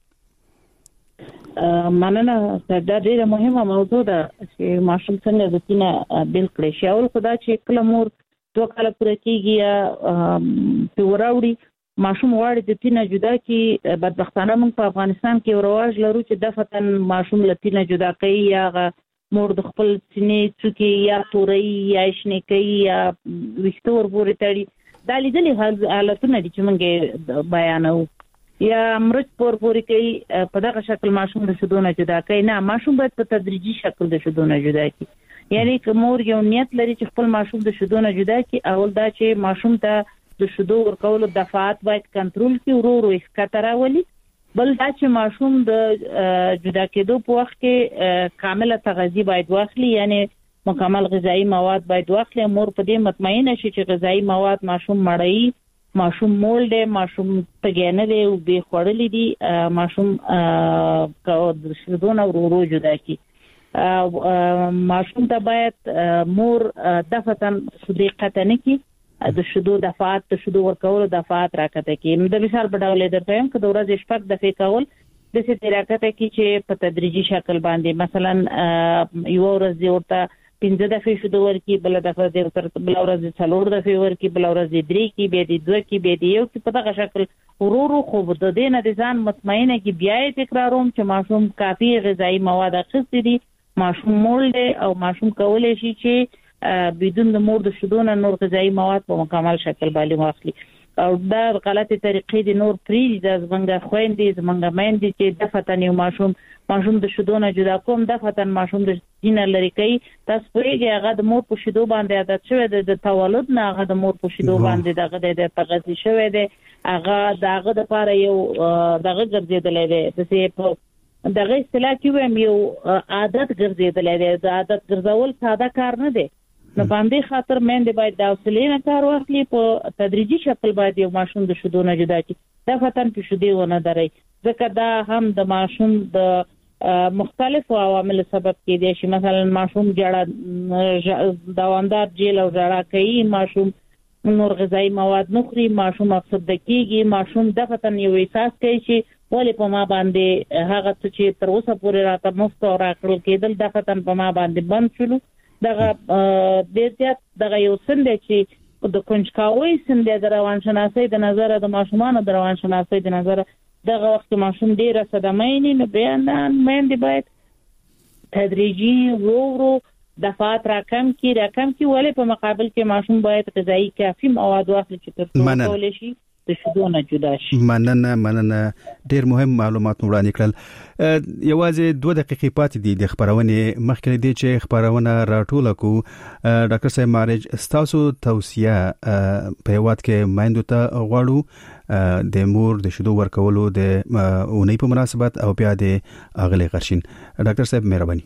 مننه دا ډیره مهمه موضوع ده چې ماشوم څنګه د تینه بیل کړي شاول خدا چې کله مور 2 کال پوره کیږي یا په وراوړي ماشوم غواړي د تینه جدا کی بدبختانه موږ په افغانستان کې رواج لرو چې د فتن ماشوم لتینه جدا کوي یا مور د خپل سینې څوکي یا توري یا شنیکي یا وښتور پورې تړي دا لیدلې حالتونه دي چې موږ بیانو یا مرچ پورې کوي په دغه شکل ماشوم د شدونه جدا کوي نه ماشوم باید په تدریجي شکل د شدونه جدا کی یعنی که مور یو نیت لري چې خپل ماشوم د شدونه جدا کی اول دا چې ماشوم ته د شدو ورکولو دفعات باید کنټرول کی ورو ښکته راولي بل دا چې ماشوم د جدا کېدو په وخت کې کامله تغذیه باید واخلي یعنی مکمل غذایی مواد باید واخلي مور په دې مطمئنه شي چې غذایی مواد ماشوم مړی ماشوم مول دی ماشوم تګنه دی او به خورلې دي ماشوم د شدونه ورو جدا کی ماشوم ته باید مور دفتن صدیقه نه کی د شدو دفعات د شدو ورکول دفعات راکته کی د مثال په ډول درته هم که د ورځې شپږ دفعې کول د څه راکته کی چې په تدریجي شکل باندې مثلا یو ورځ دی ورته 15 دفعې شدو ورکی بل دفعه دی ورته بل ورځ 4 دفعې ورکی بل ورځ 3 کی به دی 2 کی به دی یو کی په دغه شکل ورو خو د دې نه د ځان مطمئنه کی بیا تکراروم چې ماشوم کافي غذایی مواد اخیستي دي ماشوم مول دی او ماشوم کولای شي چې بدون د مور د شدونه نور غذایی مواد په مکمل شکل باندې واخلي او دا غلطه طریقې دي نور پری د زمنګ خويندې زمنګ مېندې چې د فتن یو ماشوم د شدونه جدا کوم د فتن ماشوم د دینه لري کوي تاسو پرېږه هغه د مور په شدو باندې عادت شوی د تولد نه هغه د مور په شدو باندې دغه د تغذیه شوی دی هغه دغه د لپاره یو دغه ګرځیدل دی د څه دغه اصطلاح کې یو عادت ګرځیدل دی د عادت ګرځول ساده کار نه دی نو باندې خاطر مېندې باید د حوصله نه کار واخلي په تدریجي شکل باندې یو ماشوم د شدونه جدا کی دا فتن په شدي ونه دري ځکه دا هم د ماشوم د مختلفو عوامل سبب کېدای شي مثلا ماشوم جړه دوامدار جیل او جړه کوي ماشوم نور غذایی مواد نخري ماشوم افسرده کیږي ماشوم د فتن یو احساس کوي چې ولې په ما باندې هغه چې تر اوسه پورې راته مفت او راکړل کېدل د فتن په ما باندې بند شول دغه د زیات دغه یو سند چې د کنجکاوي سند د روانشناسي د نظر د ماشومان د روانشناسي د نظر دغه وخت ماشوم ډیر صدمه نه بیان مېندې باید تدریجي ورو دفعات راکم کی ولې په مقابل کې ماشوم باید غذایی کافي مواد واخلي چې تر ټولو شي د شدونه جدا شي مننه ډیر مهم معلومات وړاندې کړل یوازې 2 دقیقې پاتې دي د خبرونه مخکې دي چې خبرونه راټول کو ډاکټر صاحب مارج تاسو توصيه په هیواد کې مایندو ته غواړو د مور د شدو ورکولو د اونۍ په مناسبت او بیا د اغلی غرشین ډاکټر صاحب مهرباني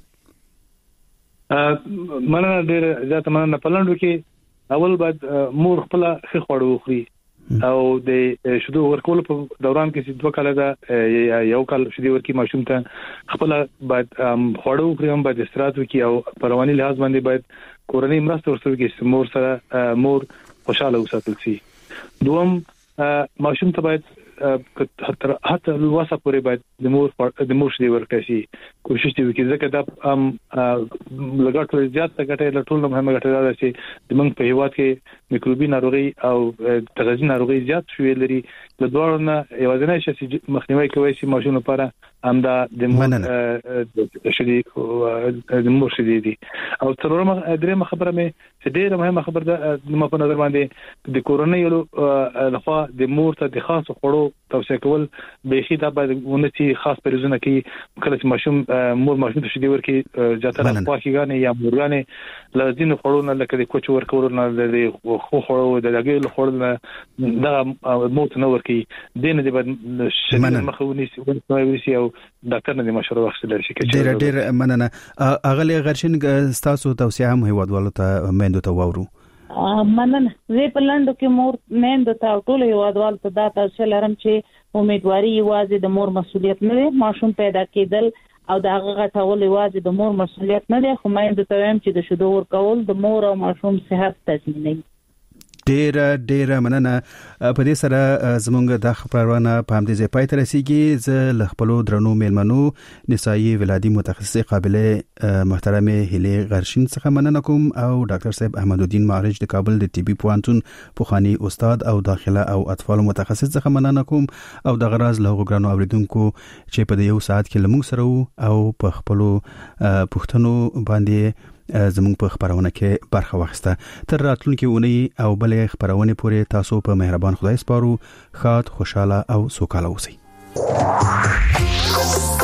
مننه ډیر زیات مننه پلانډو کې اول بعد مور خپل خخوړو خوري او د شدو ورکول په دوران کې 2 کال دا یو کال شدي ورکی ماشوم ته خپل بعد خوړو خورم بعد استراحت وکي او پرواني لحاظ باندې باید کورنۍ مرسته ورسره کې مور سره مور خوشاله وساتل شي دوم ماشوم ته باید حتی الواسه پورې باید د مور شدي ورکشي کوشش دی وکړي ځکه دا لګټ زیات ګټه له ټول مهمه ګټه ده چې د موږ په هیواد کې میکروبي ناروغي او تغذیه ناروغي زیات شوې لري د دوه نه یوازینی شي چې مخنیوي کوي چې ماشوم لپاره همدا د شدي د مور شدي دي او څلورمه درېمه خبره مې چې ډېره مهمه خبره ده نو په نظر باندې د کورونی لخوا د مور ته د خاص خوړو توصيه کول به شي دا باید ونتي خاص پریزونه کې کله چې ماشوم ته شدي ورکی جاتره خواخیګانې یا مورګانې لازم خوړو نه لکه د کوچ ورکول نه د خو خوړو د لګي خوړل نه دا موت نه ورکی دینه د شدید مخاوني سي او ډاکټر نه مشوره واخیستل شي ډېر مننه اغلی غرشین تاسو توصيه هم هیوادوالو ته مېندو ته وورو مننه زه په لاندو کې مور مېندو ته ټول هیوادوالو ته دا توصيه لرم چې امیدواري یوازې د مور مسؤلیت نه دی ماشوم پیدا کېدل او د هغه غټول یوازې د مور مسؤلیت نه دی خو مېندو ته هم چې د شدو ورکول د مور او ماشوم صحت تضمینوي ډېر مننه. په دې سره زمونږ د خبرونه په همدې ځای پای ته رسیږي. زه له خپل درنو میلمنو نسایي ولادي متخصصه قابله محترمه هلي غرشین څخه مننه کوم او ډاکټر صاحب احمد الدین معرج د کابل د طبي پوهنتون پوخانی استاد او داخله او اطفال متخصص څخه مننه کوم او د غراز له غوګرانو اوریدونکو چې په یو ساعت کې لمونږ سره او په خپل پښتنو باندې زموږ په خبرونه کې برخه واخیسته. تر راتلونکي اونۍ او بلې خبرونه پورې تاسو په مهربان خدای سپارو. ښاد، خوشاله او سوکاله اوسئ.